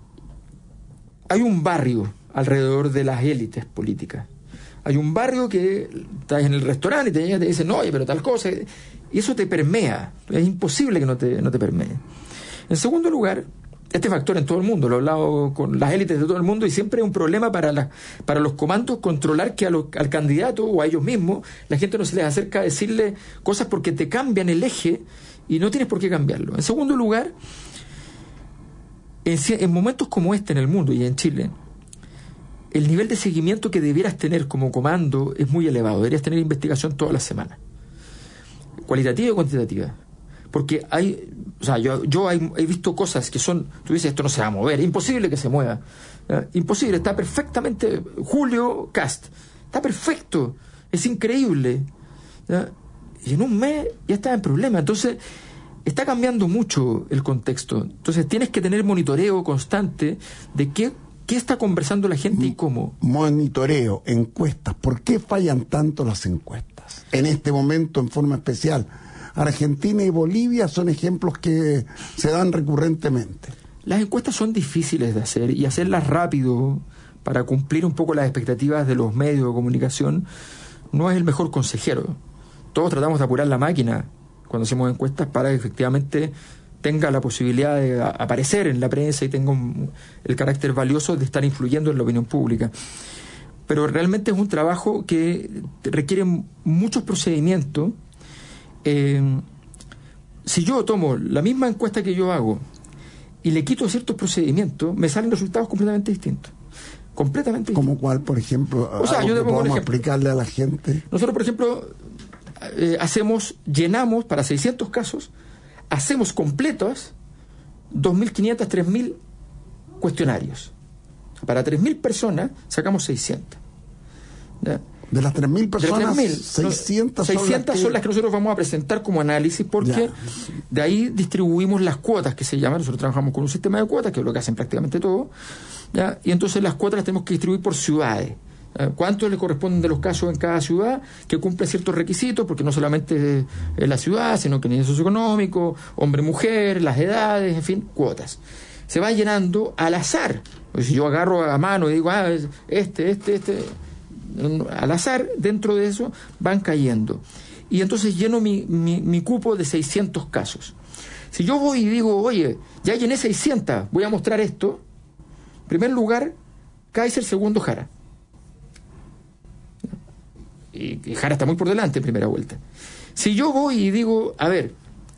S5: hay un barrio alrededor de las élites políticas. Hay un barrio que estás en el restaurante y te, te dicen, no, oye, pero tal cosa. Y eso te permea. Es imposible que no te, no te permee. En segundo lugar, este factor en todo el mundo, lo he hablado con las élites de todo el mundo, y siempre es un problema para, la, para los comandos controlar que a lo, al candidato o a ellos mismos la gente no se les acerca a decirle cosas porque te cambian el eje y no tienes por qué cambiarlo. En segundo lugar, En, en momentos como este en el mundo y en Chile, el nivel de seguimiento que debieras tener como comando es muy elevado. Deberías tener investigación todas las semanas, cualitativa y cuantitativa, porque hay, o sea, yo, yo hay, he visto cosas que son, tú dices, esto no se va a mover, es imposible que se mueva, ¿eh? Imposible, está perfectamente, Julio Cast, está perfecto, es increíble, ¿eh? Y en un mes ya está en problema. Entonces está cambiando mucho el contexto. Entonces tienes que tener monitoreo constante de qué, qué está conversando la gente y cómo.
S2: Monitoreo, encuestas. ¿Por qué fallan tanto las encuestas? En este momento, en forma especial. Argentina y Bolivia son ejemplos que se dan recurrentemente.
S5: Las encuestas son difíciles de hacer, y hacerlas rápido para cumplir un poco las expectativas de los medios de comunicación no es el mejor consejero. Todos tratamos de apurar la máquina cuando hacemos encuestas para que efectivamente tenga la posibilidad de aparecer en la prensa y tenga un, el carácter valioso de estar influyendo en la opinión pública. Pero realmente es un trabajo que requiere muchos procedimientos. Eh, si yo tomo la misma encuesta que yo hago y le quito ciertos procedimientos, me salen resultados completamente distintos. Completamente
S2: ¿Como cuál, por ejemplo?
S5: O sea, yo te pongo un ejemplo.
S2: Explicarle a la gente.
S5: Nosotros, por ejemplo, eh, hacemos, llenamos para seiscientos casos, hacemos completos dos mil quinientos, tres mil cuestionarios. Para tres mil personas sacamos seiscientas. ¿Ya?
S2: De las tres mil personas,
S5: tres mil,
S2: seiscientas,
S5: seiscientas
S2: son, las que...
S5: son las que nosotros vamos a presentar como análisis, porque ya. De ahí distribuimos las cuotas, que se llaman. Nosotros trabajamos con un sistema de cuotas, que es lo que hacen prácticamente todo, ¿ya? Y entonces las cuotas las tenemos que distribuir por ciudades. ¿Cuántos le corresponden de los casos en cada ciudad que cumple ciertos requisitos? Porque no solamente es la ciudad, sino que el nivel socioeconómico, hombre-mujer, las edades, en fin, cuotas. Se va llenando al azar. Pues si yo agarro a mano y digo, ah, este, este, este, al azar, dentro de eso van cayendo. Y entonces lleno mi, mi, mi cupo de seiscientos casos. Si yo voy y digo, oye, ya llené seiscientas, voy a mostrar esto. En primer lugar, Kaiser, segundo Jara. Y, y Jara está muy por delante en primera vuelta. Si yo voy y digo, a ver,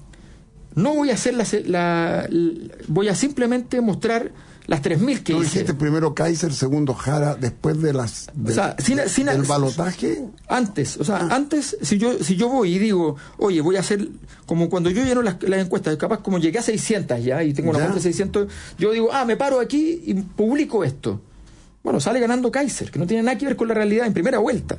S5: no voy a hacer la, la, la voy a simplemente mostrar las tres mil que
S2: ¿No
S5: hice.
S2: dijiste primero Kaiser, segundo Jara, después de las de,
S5: o sea, sin,
S2: de,
S5: sin,
S2: del balotaje?
S5: Antes, o sea,
S2: ah.
S5: antes, si yo si yo voy y digo, oye, voy a hacer, como cuando yo lleno las, las encuestas, capaz como llegué a seiscientas ya, y tengo una muestra de seiscientos, yo digo, ah, me paro aquí y publico esto. Bueno, sale ganando Kaiser, que no tiene nada que ver con la realidad en primera vuelta.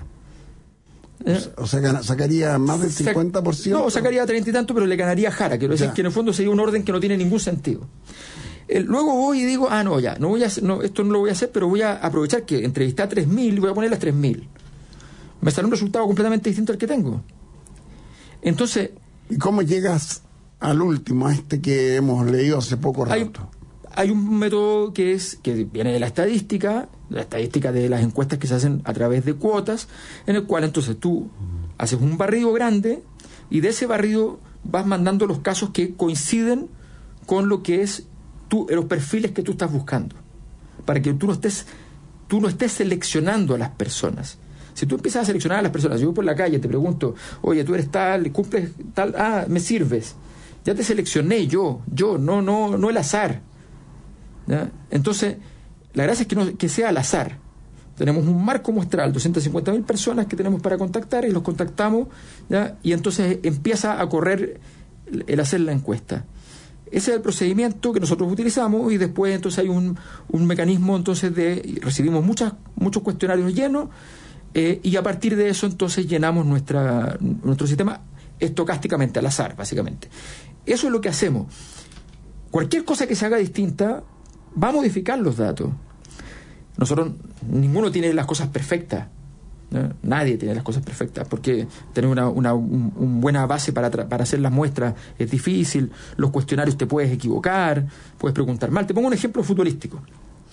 S2: ¿Eh? O sea, sacaría más del cincuenta por ciento.
S5: No, sacaría treinta y tanto, pero le ganaría a Jara. Quiero decir
S2: ya.
S5: que en el fondo sería un orden que no tiene ningún sentido. Eh, luego voy y digo, ah, no, ya, no voy a hacer, no, esto no lo voy a hacer, pero voy a aprovechar que entrevisté a tres mil y voy a poner las tres mil. Me sale un resultado completamente distinto al que tengo. Entonces...
S2: ¿Y cómo llegas al último, a este que hemos leído hace poco rato?
S5: Hay, hay un método que es que viene de la estadística, la estadística de las encuestas que se hacen a través de cuotas, en el cual entonces tú haces un barrido grande y de ese barrido vas mandando los casos que coinciden con lo que es tú, los perfiles que tú estás buscando, para que tú no estés tú no estés seleccionando a las personas. Si tú empiezas a seleccionar a las personas, yo voy por la calle, te pregunto, oye, tú eres tal, cumples tal, ah, me sirves, ya te seleccioné yo, yo, no, no, no el azar. ¿Ya? Entonces, la gracia es que, no, que sea al azar. Tenemos un marco muestral, doscientas cincuenta mil personas que tenemos para contactar y los contactamos, ¿ya? Y entonces empieza a correr el hacer la encuesta. Ese es el procedimiento que nosotros utilizamos y después entonces hay un, un mecanismo entonces de recibimos muchas, muchos cuestionarios llenos eh, y a partir de eso entonces llenamos nuestra, nuestro sistema estocásticamente, al azar, básicamente. Eso es lo que hacemos. Cualquier cosa que se haga distinta va a modificar los datos. Nosotros, ninguno tiene las cosas perfectas, ¿no? Nadie tiene las cosas perfectas, porque tener una, una un, un buena base para, tra- para hacer las muestras es difícil, los cuestionarios te puedes equivocar, puedes preguntar mal. Te pongo un ejemplo futbolístico.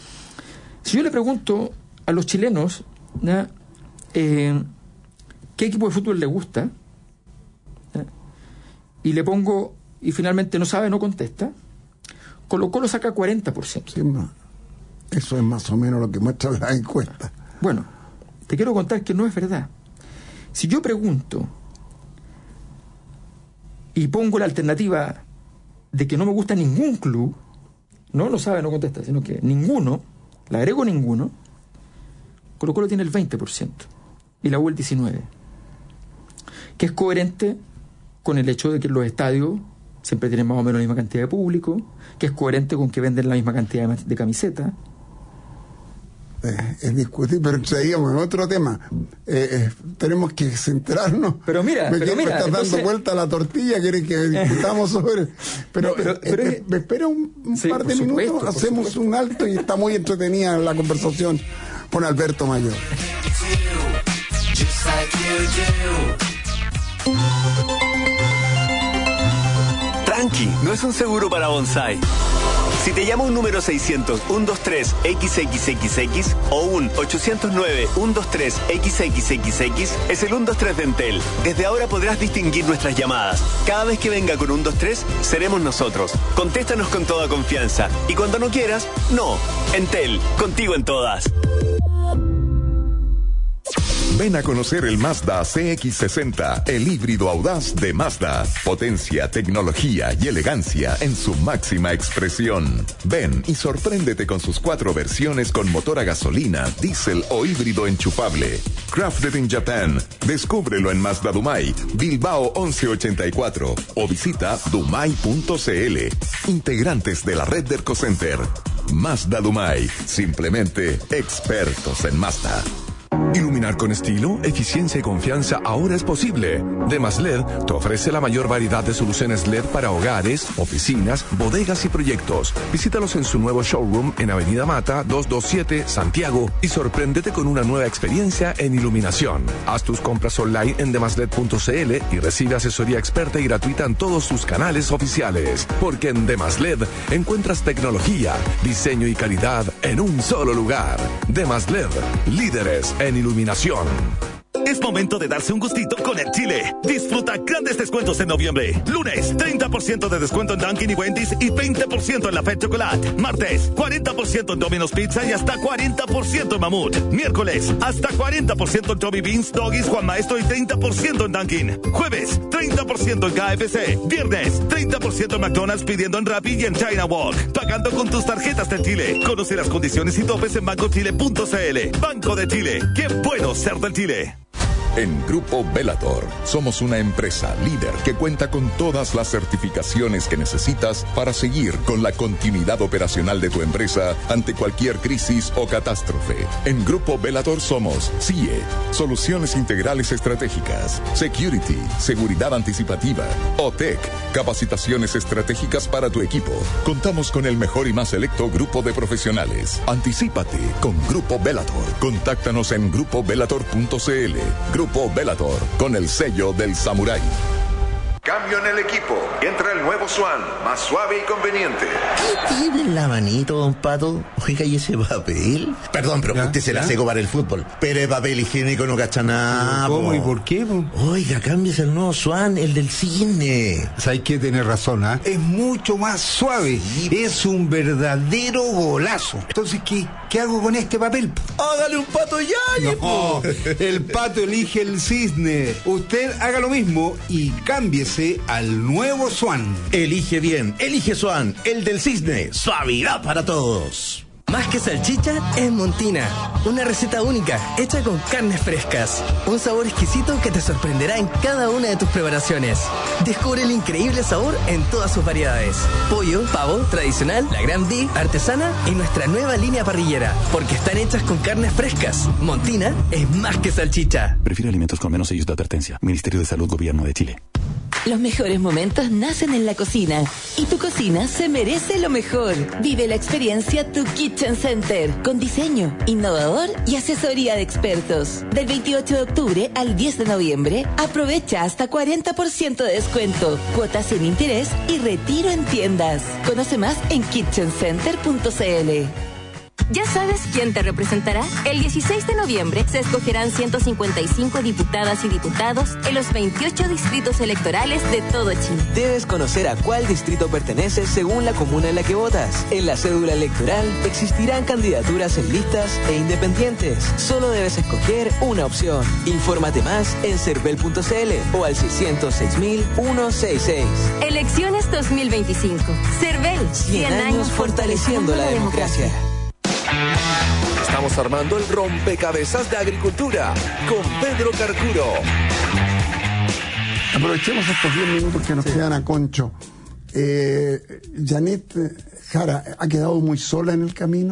S5: Si yo le pregunto a los chilenos, ¿no? eh, qué equipo de fútbol le gusta, ¿no? y le pongo, y finalmente no sabe, no contesta, Colo-Colo saca cuarenta por ciento.
S2: Sí, no. Eso es más o menos lo que muestra la encuesta.
S5: Bueno, te quiero contar que no es verdad. Si yo pregunto y pongo la alternativa de que no me gusta ningún club, no lo sabe, no contesta, sino que ninguno, le agrego ninguno, Colo-Colo tiene el veinte por ciento y la U el diecinueve por ciento, que es coherente con el hecho de que los estadios siempre tienen más o menos la misma cantidad de público, que es coherente con que venden la misma cantidad de, de camisetas.
S2: Eh, es discutir, pero seguimos en otro tema. Eh, eh, tenemos que centrarnos.
S5: Pero mira,
S2: me
S5: pero mira,
S2: estás
S5: entonces...
S2: dando vuelta a la tortilla, quieres que discutamos sobre. Pero,
S5: no, pero,
S2: eh,
S5: pero
S2: eh,
S5: es...
S2: me espera un, un
S5: sí,
S2: par de
S5: supuesto,
S2: minutos, hacemos
S5: supuesto.
S2: un alto y está muy entretenida la conversación con Alberto Mayor.
S6: Tranqui, no es un seguro para bonsai. Si te llama un número seiscientos, ciento veintitrés, equis equis equis equis o un ochocientos nueve, ciento veintitrés, equis equis equis equis, es el ciento veintitrés de Entel. Desde ahora podrás distinguir nuestras llamadas. Cada vez que venga con ciento veintitrés, seremos nosotros. Contéstanos con toda confianza. Y cuando no quieras, no. Entel, contigo en todas.
S7: Ven a conocer el Mazda C X sesenta, el híbrido audaz de Mazda. Potencia, tecnología y elegancia en su máxima expresión. Ven y sorpréndete con sus cuatro versiones con motor a gasolina, diésel o híbrido enchufable. Crafted in Japan. Descúbrelo en Mazda Dumay, Bilbao once ochenta y cuatro o visita dumay punto c l. Integrantes de la red de ErcoCenter. Mazda Dumay, simplemente expertos en Mazda.
S1: Iluminar con estilo, eficiencia y confianza ahora es posible. Demasled te ofrece la mayor variedad de soluciones L E D para hogares, oficinas, bodegas y proyectos. Visítalos en su nuevo showroom en Avenida Mata doscientos veintisiete, Santiago, y sorpréndete con una nueva experiencia en iluminación. Haz tus compras online en demasled punto c l y recibe asesoría experta y gratuita en todos sus canales oficiales. Porque en Demasled encuentras tecnología, diseño y calidad en un solo lugar. Demasled, líderes en iluminación.
S8: Es momento de darse un gustito con el Chile. Disfruta grandes descuentos en noviembre. Lunes, treinta por ciento de descuento en Dunkin' y Wendy's y veinte por ciento en la Fed Chocolate. Martes, cuarenta por ciento en Domino's Pizza y hasta cuarenta por ciento en Mamut. Miércoles, hasta cuarenta por ciento en Tommy Beans, Doggies, Juan Maestro y treinta por ciento en Dunkin'. Jueves, treinta por ciento en K F C. Viernes, treinta por ciento en McDonald's pidiendo en Rappi y en China Walk. Pagando con tus tarjetas del Chile. Conoce las condiciones y topes en banco chile punto c l. Banco de Chile. ¡Qué bueno ser del Chile!
S7: En Grupo Bellator somos una empresa líder que cuenta con todas las certificaciones que necesitas para seguir con la continuidad operacional de tu empresa ante cualquier crisis o catástrofe. En Grupo Bellator somos C I E, Soluciones Integrales Estratégicas, Security, Seguridad Anticipativa, O T E C, Capacitaciones Estratégicas para tu equipo. Contamos con el mejor y más selecto grupo de profesionales. Anticípate con Grupo Bellator. Contáctanos en grupo bellator punto c l. Grupo Bellator, con el sello del samurái.
S9: Cambio en el equipo. Entra el nuevo Swan, más suave y conveniente.
S10: ¿Qué tiene en la manito, don Pato? Oiga, ¿y ese papel? Perdón, pero
S11: ¿Ya?
S10: usted se la
S11: ¿Ya?
S10: secó para el fútbol. Pero el papel higiénico no cacha nada.
S11: ¿Cómo
S10: po.
S11: y por qué? Po?
S10: Oiga, cámbiese el nuevo Swan, el del cine.
S11: Hay que tener razón, ¿ah? Es mucho más suave. Es un verdadero golazo. Entonces, ¿qué, qué hago con este papel?
S10: Hágale un Pato Yayo.
S11: No, el Pato elige el cisne. Usted haga lo mismo y cámbiese al nuevo Swan.
S10: Elige bien, elige Swan, el del cisne. Suavidad para todos.
S3: Más que salchicha, es Montina. Una receta única, hecha con carnes frescas. Un sabor exquisito que te sorprenderá en cada una de tus preparaciones. Descubre el increíble sabor en todas sus variedades. Pollo, pavo, tradicional, la Gran D, artesana y nuestra nueva línea parrillera. Porque están hechas con carnes frescas. Montina es más que salchicha.
S12: Prefiere alimentos con menos sellos de advertencia. Ministerio de Salud, Gobierno de Chile.
S13: Los mejores momentos nacen en la cocina y tu cocina se merece lo mejor. Vive la experiencia Tu Kitchen Center con diseño, innovador y asesoría de expertos. Del veintiocho de octubre al diez de noviembre, aprovecha hasta cuarenta por ciento de descuento, cuotas sin interés y retiro en tiendas. Conoce más en kitchen center punto c l.
S14: ¿Ya sabes quién te representará? El dieciséis de noviembre se escogerán ciento cincuenta y cinco diputadas y diputados en los veintiocho distritos electorales de todo Chile.
S15: Debes conocer a cuál distrito perteneces según la comuna en la que votas. En la cédula electoral existirán candidaturas en listas e independientes. Solo debes escoger una opción. Infórmate más en cervel punto c l o al seiscientos seis mil ciento sesenta y seis.
S14: Elecciones dos mil veinticinco. Cervel,
S15: cien años fortaleciendo la democracia.
S1: Estamos armando el rompecabezas de agricultura con Pedro Carcuro.
S2: Aprovechemos estos diez minutos que nos sí. quedan a Concho. Eh, Janet Jara, ¿ha quedado muy sola en el camino?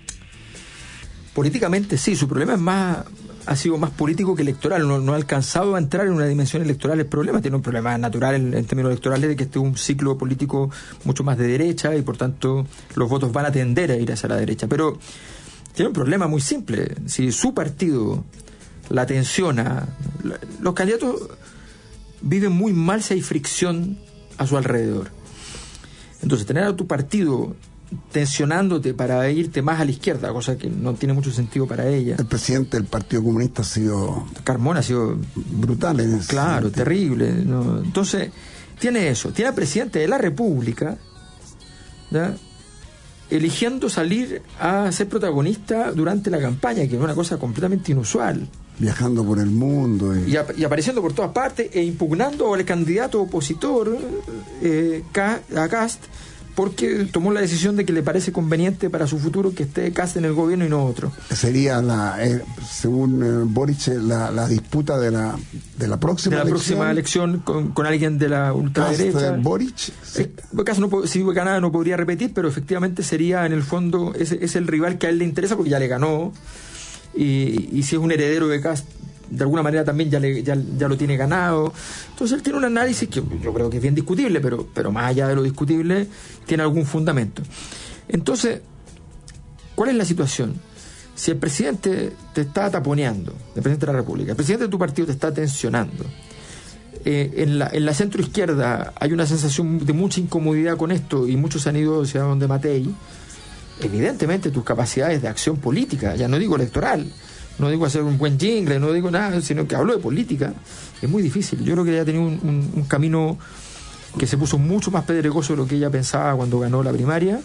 S5: Políticamente sí, su problema es más ha sido más político que electoral, no, no ha alcanzado a entrar en una dimensión electoral. El problema tiene un problema natural en, en términos electorales de que este es un ciclo político mucho más de derecha y por tanto los votos van a tender a ir hacia la derecha, pero tiene un problema muy simple. Si su partido la tensiona, los candidatos viven muy mal si hay fricción a su alrededor. Entonces tener a tu partido tensionándote para irte más a la izquierda, cosa que no tiene mucho sentido para ella.
S2: El presidente del Partido Comunista ha sido...
S5: Carmona ha sido...
S2: brutal en ese
S5: Claro,
S2: sentido.
S5: terrible, ¿no? Entonces, tiene eso. Tiene al presidente de la República, ¿ya?, eligiendo salir a ser protagonista durante la campaña, que es una cosa completamente inusual.
S2: Viajando por el mundo.
S5: Y, y, ap y apareciendo por todas partes e impugnando al candidato opositor eh, a Kast, porque tomó la decisión de que le parece conveniente para su futuro que esté Kast en el gobierno y no otro.
S2: Sería, la eh, según eh, Boric, la, la disputa de la, de la próxima
S5: de la
S2: elección.
S5: próxima elección con, con alguien de la ultraderecha.
S2: Kast, Boric. Sí.
S5: Kast no, si ganara no podría repetir, pero efectivamente sería en el fondo, es, es el rival que a él le interesa porque ya le ganó. Y, y si es un heredero de Kast, de alguna manera también ya, le, ya, ya lo tiene ganado. Entonces él tiene un análisis que yo creo que es bien discutible, pero, pero más allá de lo discutible, tiene algún fundamento. Entonces, ¿cuál es la situación? Si el presidente te está taponeando, el presidente de la República, el presidente de tu partido te está tensionando, eh, en la, en la centro izquierda hay una sensación de mucha incomodidad con esto y muchos han ido hacia donde Matei, evidentemente tus capacidades de acción política, ya no digo electoral, no digo hacer un buen jingle, no digo nada, sino que hablo de política, es muy difícil. Yo creo que ella ha tenido un, un, un camino que se puso mucho más pedregoso de lo que ella pensaba cuando ganó la primaria,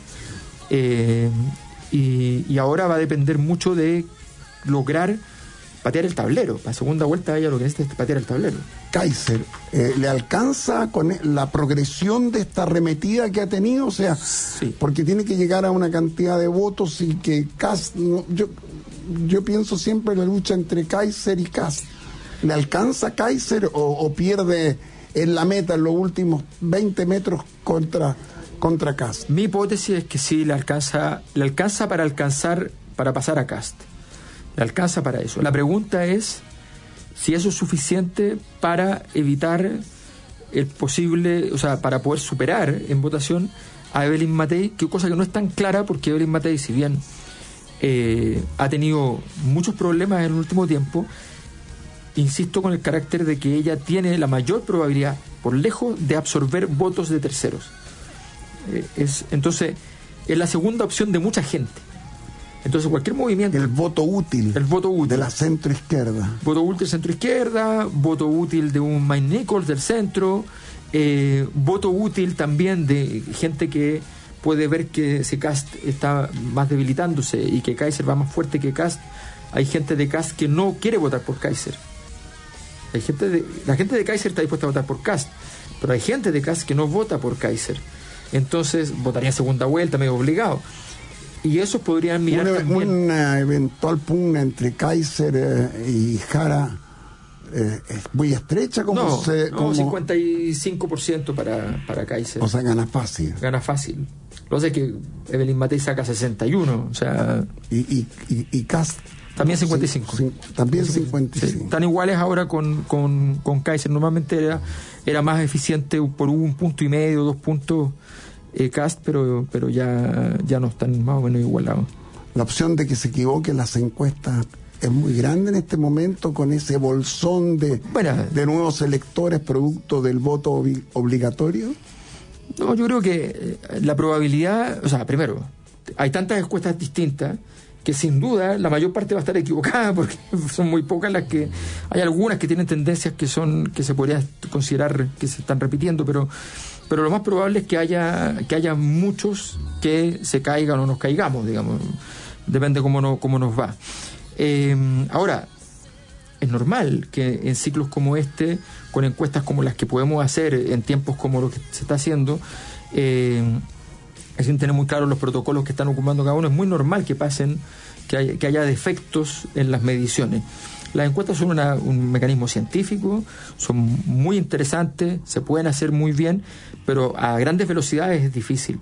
S5: eh, y, y ahora va a depender mucho de lograr patear el tablero. La segunda vuelta ella lo que necesita es patear el tablero.
S2: Kaiser, eh, ¿le alcanza con la progresión de esta arremetida que ha tenido? O sea,
S5: sí. Porque
S2: tiene que llegar a una cantidad de votos y que Kast, no, yo, yo pienso siempre en la lucha entre Kaiser y Kast. ¿Le alcanza Kaiser o, o pierde en la meta en los últimos veinte metros contra, contra Kast?
S5: Mi hipótesis es que sí le alcanza, le alcanza para alcanzar, para pasar a Kast. Le alcanza para eso. La pregunta es si eso es suficiente para evitar el posible, o sea, para poder superar en votación a Evelyn Matei, que cosa que no es tan clara, porque Evelyn Matei, si bien eh, ha tenido muchos problemas en el último tiempo, insisto con el carácter de que ella tiene la mayor probabilidad, por lejos, de absorber votos de terceros. Eh, es, entonces, es la segunda opción de mucha gente. Entonces cualquier movimiento...
S2: El voto útil.
S5: El voto útil.
S2: De la centroizquierda.
S5: Voto útil centroizquierda, voto útil de un Mike Nichols del centro, eh, voto útil también de gente que puede ver que ese Kast está más debilitándose y que Kaiser va más fuerte que Kast. Hay gente de Kast que no quiere votar por Kaiser. Hay gente de, la gente de Kaiser está dispuesta a votar por Kast, pero hay gente de Kast que no vota por Kaiser. Entonces votaría segunda vuelta, medio obligado. Y esos podrían mirar
S2: una,
S5: también.
S2: Una eventual pugna entre Kaiser eh, y Jara eh, es muy estrecha, como
S5: no,
S2: se...
S5: No,
S2: como...
S5: cincuenta y cinco por ciento para, para Kaiser.
S2: O sea, gana fácil.
S5: Gana fácil. Lo que pasa es que Evelyn Matei saca sesenta y uno, o sea...
S2: Y, y, y, y Kast...
S5: También cincuenta y cinco.
S2: Sí, también cincuenta y cinco.
S5: Sí, están iguales ahora con, con, con Kaiser. Normalmente era, era más eficiente por un punto y medio, dos puntos... Eh, Kast, pero pero ya, ya no están más o menos igualados.
S2: La opción de que se equivoquen las encuestas es muy grande en este momento, con ese bolsón de, bueno, de nuevos electores producto del voto ob obligatorio.
S5: No, yo creo que la probabilidad, o sea, primero, hay tantas encuestas distintas que sin duda la mayor parte va a estar equivocada, porque son muy pocas las que... Hay algunas que tienen tendencias que son que se podría considerar que se están repitiendo, pero pero lo más probable es que haya que haya muchos que se caigan o nos caigamos, digamos, depende cómo, no, cómo nos va. Eh, ahora, es normal que en ciclos como este, con encuestas como las que podemos hacer en tiempos como lo que se está haciendo, eh, sin tener muy claros los protocolos que están ocupando cada uno, es muy normal que pasen, que haya, que haya defectos en las mediciones. Las encuestas son una, un mecanismo científico, son muy interesantes, se pueden hacer muy bien, pero a grandes velocidades es difícil.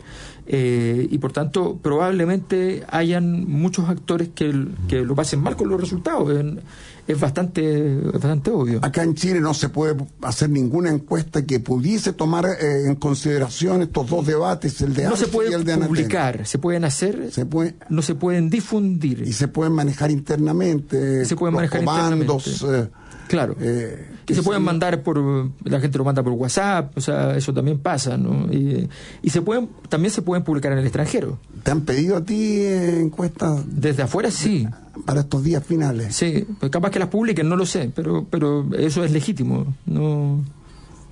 S5: Eh, y por tanto, probablemente hayan muchos actores que, que lo pasen mal con los resultados. Es, es bastante, bastante obvio.
S2: Acá en Chile no se puede hacer ninguna encuesta que pudiese tomar eh, en consideración estos dos debates, el de
S5: no
S2: Arce
S5: se puede
S2: y el de Anatel.
S5: publicar, se pueden hacer,
S2: se puede,
S5: no se pueden difundir.
S2: Y se pueden manejar internamente.
S5: Se pueden manejar
S2: comandos,
S5: internamente. Eh, claro. Eh, que se pueden mandar por, la gente lo manda por WhatsApp, o sea, eso también pasa, ¿no? Y, y se pueden, también se pueden publicar en el extranjero.
S2: ¿Te han pedido a ti eh, encuestas?
S5: Desde afuera sí.
S2: Para estos días finales.
S5: Sí, pues capaz que las publiquen, no lo sé, pero pero eso es legítimo, no.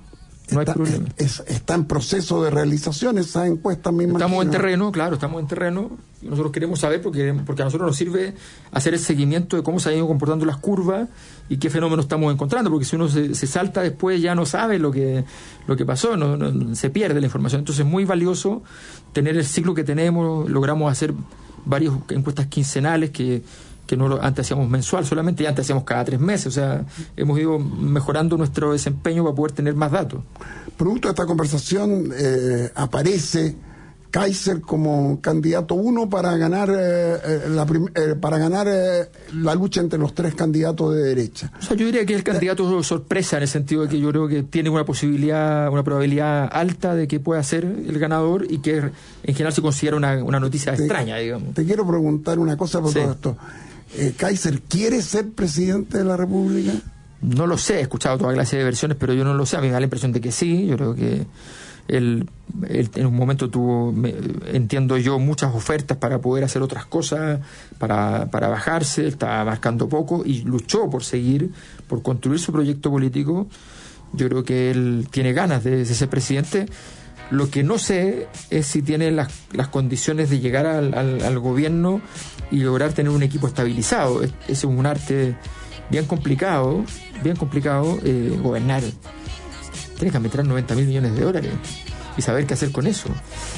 S5: No
S2: está,
S5: hay problema.
S2: Es, está en proceso de realización esa encuesta misma.
S5: Estamos en terreno, claro, estamos en terreno. Y nosotros queremos saber porque, porque a nosotros nos sirve hacer el seguimiento de cómo se han ido comportando las curvas y qué fenómenos estamos encontrando, porque si uno se, se salta después ya no sabe lo que, lo que pasó, no, no, se pierde la información. Entonces es muy valioso tener el ciclo que tenemos. Logramos hacer varias encuestas quincenales que que no lo, antes hacíamos mensual solamente y antes hacíamos cada tres meses, o sea, hemos ido mejorando nuestro desempeño para poder tener más datos.
S2: Producto de esta conversación eh, aparece Kaiser como candidato uno para ganar eh, la prim- eh, para ganar eh, la lucha entre los tres candidatos de derecha.
S5: O sea, yo diría que es el candidato sorpresa en el sentido de que yo creo que tiene una posibilidad, una probabilidad alta de que pueda ser el ganador y que en general se considera una, una noticia
S2: te,
S5: extraña, digamos.
S2: Te quiero preguntar una cosa por
S5: sí.
S2: todo esto. Eh, ¿Kaiser quiere ser presidente de la República?
S5: No lo sé, he escuchado toda clase de versiones, pero yo no lo sé. A mí me da la impresión de que sí. Yo creo que él, él en un momento tuvo, me, entiendo yo, muchas ofertas para poder hacer otras cosas, para, para bajarse, estaba marcando poco y luchó por seguir, por construir su proyecto político. Yo creo que él tiene ganas de, de ser presidente. Lo que no sé es si tiene las, las condiciones de llegar al, al, al gobierno y lograr tener un equipo estabilizado. Es, es un arte bien complicado, bien complicado eh, gobernar. Tienes que meter noventa mil millones de dólares y saber qué hacer con eso.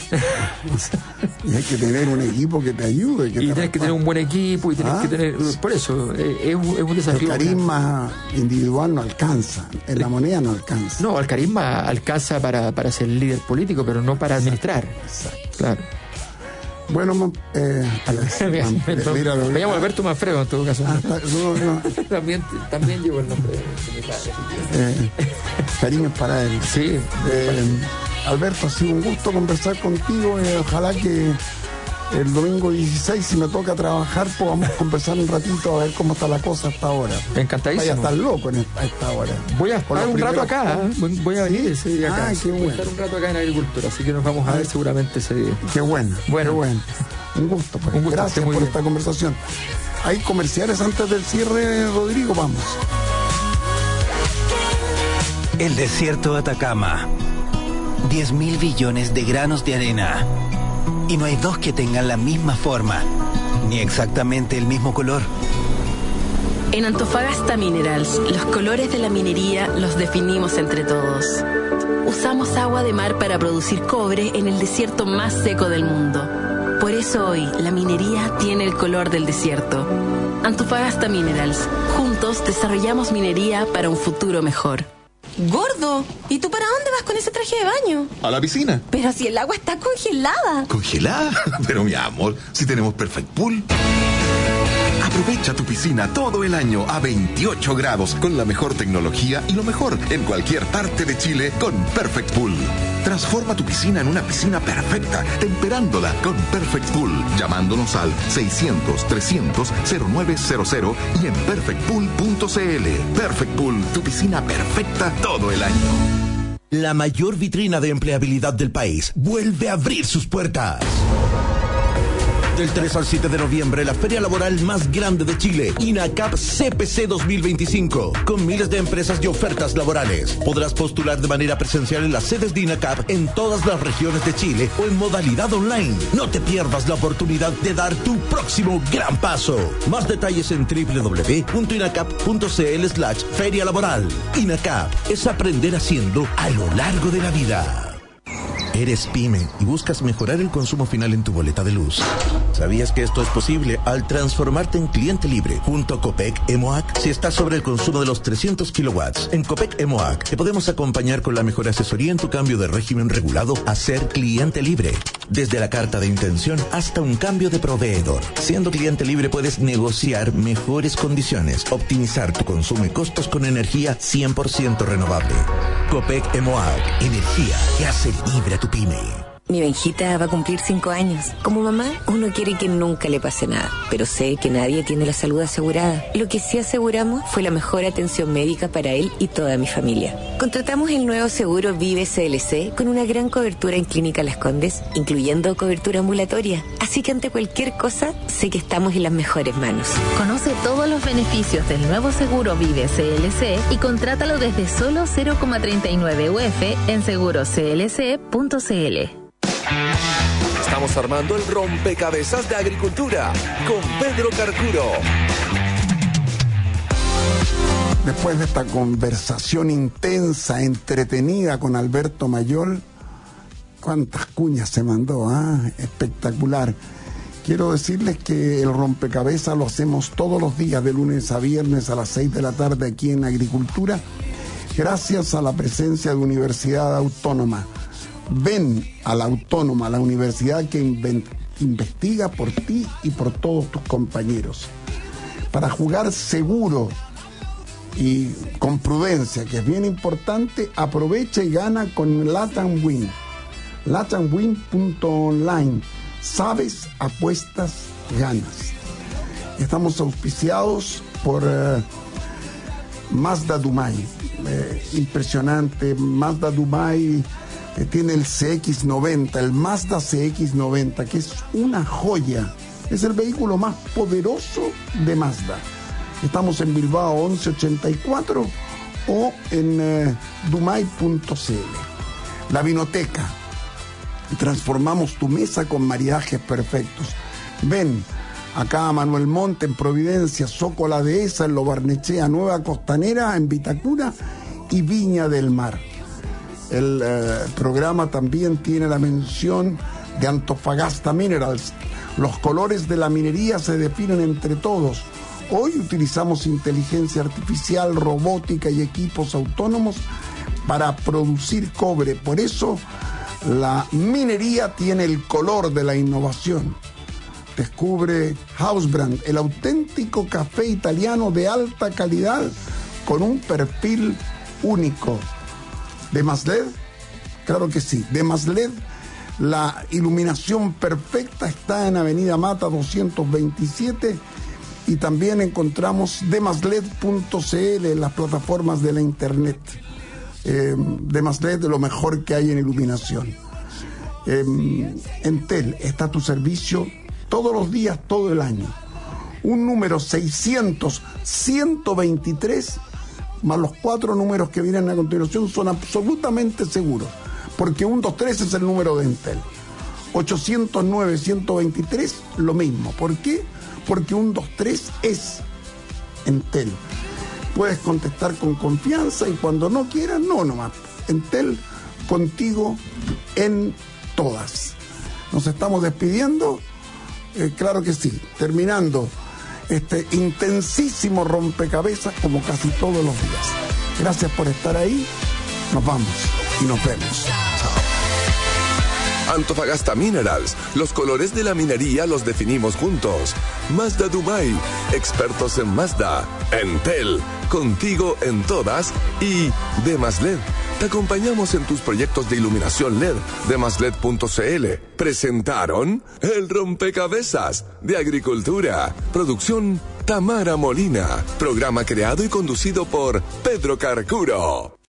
S2: Y hay que tener un equipo que te ayude. Que
S5: y
S2: te
S5: tienes que tener un buen equipo y tienes
S2: ¿Ah?
S5: que tener... Por eso, eh, es, un, es un desafío.
S2: El carisma individual no alcanza, en la moneda no alcanza.
S5: No, el carisma alcanza para, para ser líder político, pero no para administrar.
S2: Exacto.
S5: Claro.
S2: Bueno, eh,
S5: me,
S2: Manfredo,
S5: me,
S2: míralo,
S5: me llamo Alberto Manfredo en todo caso.
S2: Ah, está, no, no.
S5: también, también llevo el nombre de mi padre.
S2: Eh, cariño para él.
S5: Sí.
S2: Eh, Alberto, ha sido un gusto conversar contigo. Eh, ojalá que el domingo dieciséis, si me toca trabajar, podamos conversar un ratito a ver cómo está la cosa hasta ahora.
S5: Encantadísimo.
S2: Vaya a estar loco en esta, a esta hora.
S5: Voy a estar un
S2: primeros...
S5: rato acá, ¿eh? Voy a venir ese día acá.
S2: Ah, qué bueno.
S5: Voy a estar un rato acá en Agricultura, así que nos vamos a ver seguramente ese día.
S2: Qué bueno,
S5: bueno.
S2: qué bueno. Un gusto, pues.
S5: Un gusto.
S2: Gracias por bien. esta conversación. Hay comerciales antes del cierre, Rodrigo, vamos.
S16: El desierto de Atacama. diez mil billones de granos de arena. Y no hay dos que tengan la misma forma, ni exactamente el mismo color.
S17: En Antofagasta Minerals, los colores de la minería los definimos entre todos. Usamos agua de mar para producir cobre en el desierto más seco del mundo. Por eso hoy, la minería tiene el color del desierto. Antofagasta Minerals. Juntos desarrollamos minería para un futuro mejor.
S18: Gordo, ¿y tú para dónde vas con ese traje de baño?
S19: A la piscina.
S18: Pero si el agua está congelada.
S19: ¿Congelada? Pero mi amor, si tenemos Perfect Pool. Aprovecha tu piscina todo el año a veintiocho grados con la mejor tecnología y lo mejor en cualquier parte de Chile con Perfect Pool. Transforma tu piscina en una piscina perfecta, temperándola con Perfect Pool, llamándonos al seiscientos, trescientos, cero nueve cero cero y en perfect pool punto c l. Perfect Pool, tu piscina perfecta todo el año.
S10: La mayor vitrina de empleabilidad del país vuelve a abrir sus puertas. Del tres al siete de noviembre, la feria laboral más grande de Chile, INACAP C P C dos mil veinticinco, con miles de empresas y ofertas laborales. Podrás postular de manera presencial en las sedes de INACAP en todas las regiones de Chile o en modalidad online. No te pierdas la oportunidad de dar tu próximo gran paso. Más detalles en doble u doble u doble u punto inacap punto c l slash feria laboral. INACAP es aprender haciendo a lo largo de la vida. Eres pyme y buscas mejorar el consumo final en tu boleta de luz. ¿Sabías que esto es posible al transformarte en cliente libre junto a Copec Emoac? Si estás sobre el consumo de los trescientos kilowatts, en Copec Emoac te podemos acompañar con la mejor asesoría en tu cambio de régimen regulado a ser cliente libre. Desde la carta de intención hasta un cambio de proveedor. Siendo cliente libre puedes negociar mejores condiciones, optimizar tu consumo y costos con energía cien por ciento renovable. Copec Emoac, energía que hace libre a tu pyme.
S20: Mi Benjita va a cumplir cinco años. Como mamá, uno quiere que nunca le pase nada, pero sé que nadie tiene la salud asegurada. Lo que sí aseguramos fue la mejor atención médica para él y toda mi familia. Contratamos el nuevo seguro Vive C L C con una gran cobertura en Clínica Las Condes, incluyendo cobertura ambulatoria. Así que ante cualquier cosa, sé que estamos en las mejores manos.
S17: Conoce todos los beneficios del nuevo seguro Vive C L C y contrátalo desde solo cero coma treinta y nueve U F en seguro c l c punto c l.
S1: Estamos armando el rompecabezas de agricultura con Pedro Carcuro.
S2: Después de esta conversación intensa, entretenida con Alberto Mayol, cuántas cuñas se mandó, ¿ah? Espectacular. Quiero decirles que el rompecabezas lo hacemos todos los días, de lunes a viernes a las seis de la tarde aquí en Agricultura, gracias a la presencia de Universidad Autónoma. Ven a la Autónoma, la universidad que investiga por ti y por todos tus compañeros. Para jugar seguro y con prudencia, que es bien importante, aprovecha y gana con Latam Win. latam win punto online. Sabes, apuestas, ganas. Estamos auspiciados por uh, Mazda Dumay. Eh, impresionante, Mazda Dumay. Tiene el C X noventa, el Mazda C X noventa, que es una joya. Es el vehículo más poderoso de Mazda. Estamos en Bilbao once ochenta y cuatro o en eh, dumay punto c l. La Vinoteca. Transformamos tu mesa con maridajes perfectos. Ven acá a Manuel Monte, en Providencia, Soco La Dehesa, en Lo Barnechea, Nueva Costanera, en Vitacura y Viña del Mar. El eh, programa también tiene la mención de Antofagasta Minerals. Los colores de la minería se definen entre todos. Hoy utilizamos inteligencia artificial, robótica y equipos autónomos para producir cobre. Por eso la minería tiene el color de la innovación. Descubre Hausbrand, el auténtico café italiano de alta calidad con un perfil único. ¿De Masled? Claro que sí. De Masled, la iluminación perfecta está en Avenida Mata doscientos veintisiete y también encontramos demasled punto c l en las plataformas de la internet. Eh, Demasled, lo mejor que hay en iluminación. Eh, Entel está a tu servicio todos los días, todo el año. Un número seiscientos, ciento veintitrés más los cuatro números que vienen a continuación son absolutamente seguros, porque ciento veintitrés es el número de Entel. ochocientos nueve, ciento veintitrés, lo mismo. ¿Por qué? Porque ciento veintitrés es Entel. Puedes contestar con confianza y cuando no quieras, no nomás. Entel, contigo en todas. Nos estamos despidiendo, eh, claro que sí, terminando este intensísimo rompecabezas como casi todos los días. Gracias por estar ahí. Nos vamos y nos vemos. Chao.
S1: Antofagasta Minerals. Los colores de la minería los definimos juntos. Mazda Dumay. Expertos en Mazda. Entel. Contigo en todas. Y Demasled. Te acompañamos en tus proyectos de iluminación L E D. Demasled punto c l. Presentaron el rompecabezas de Agricultura. Producción Tamara Molina. Programa creado y conducido por Pedro Carcuro.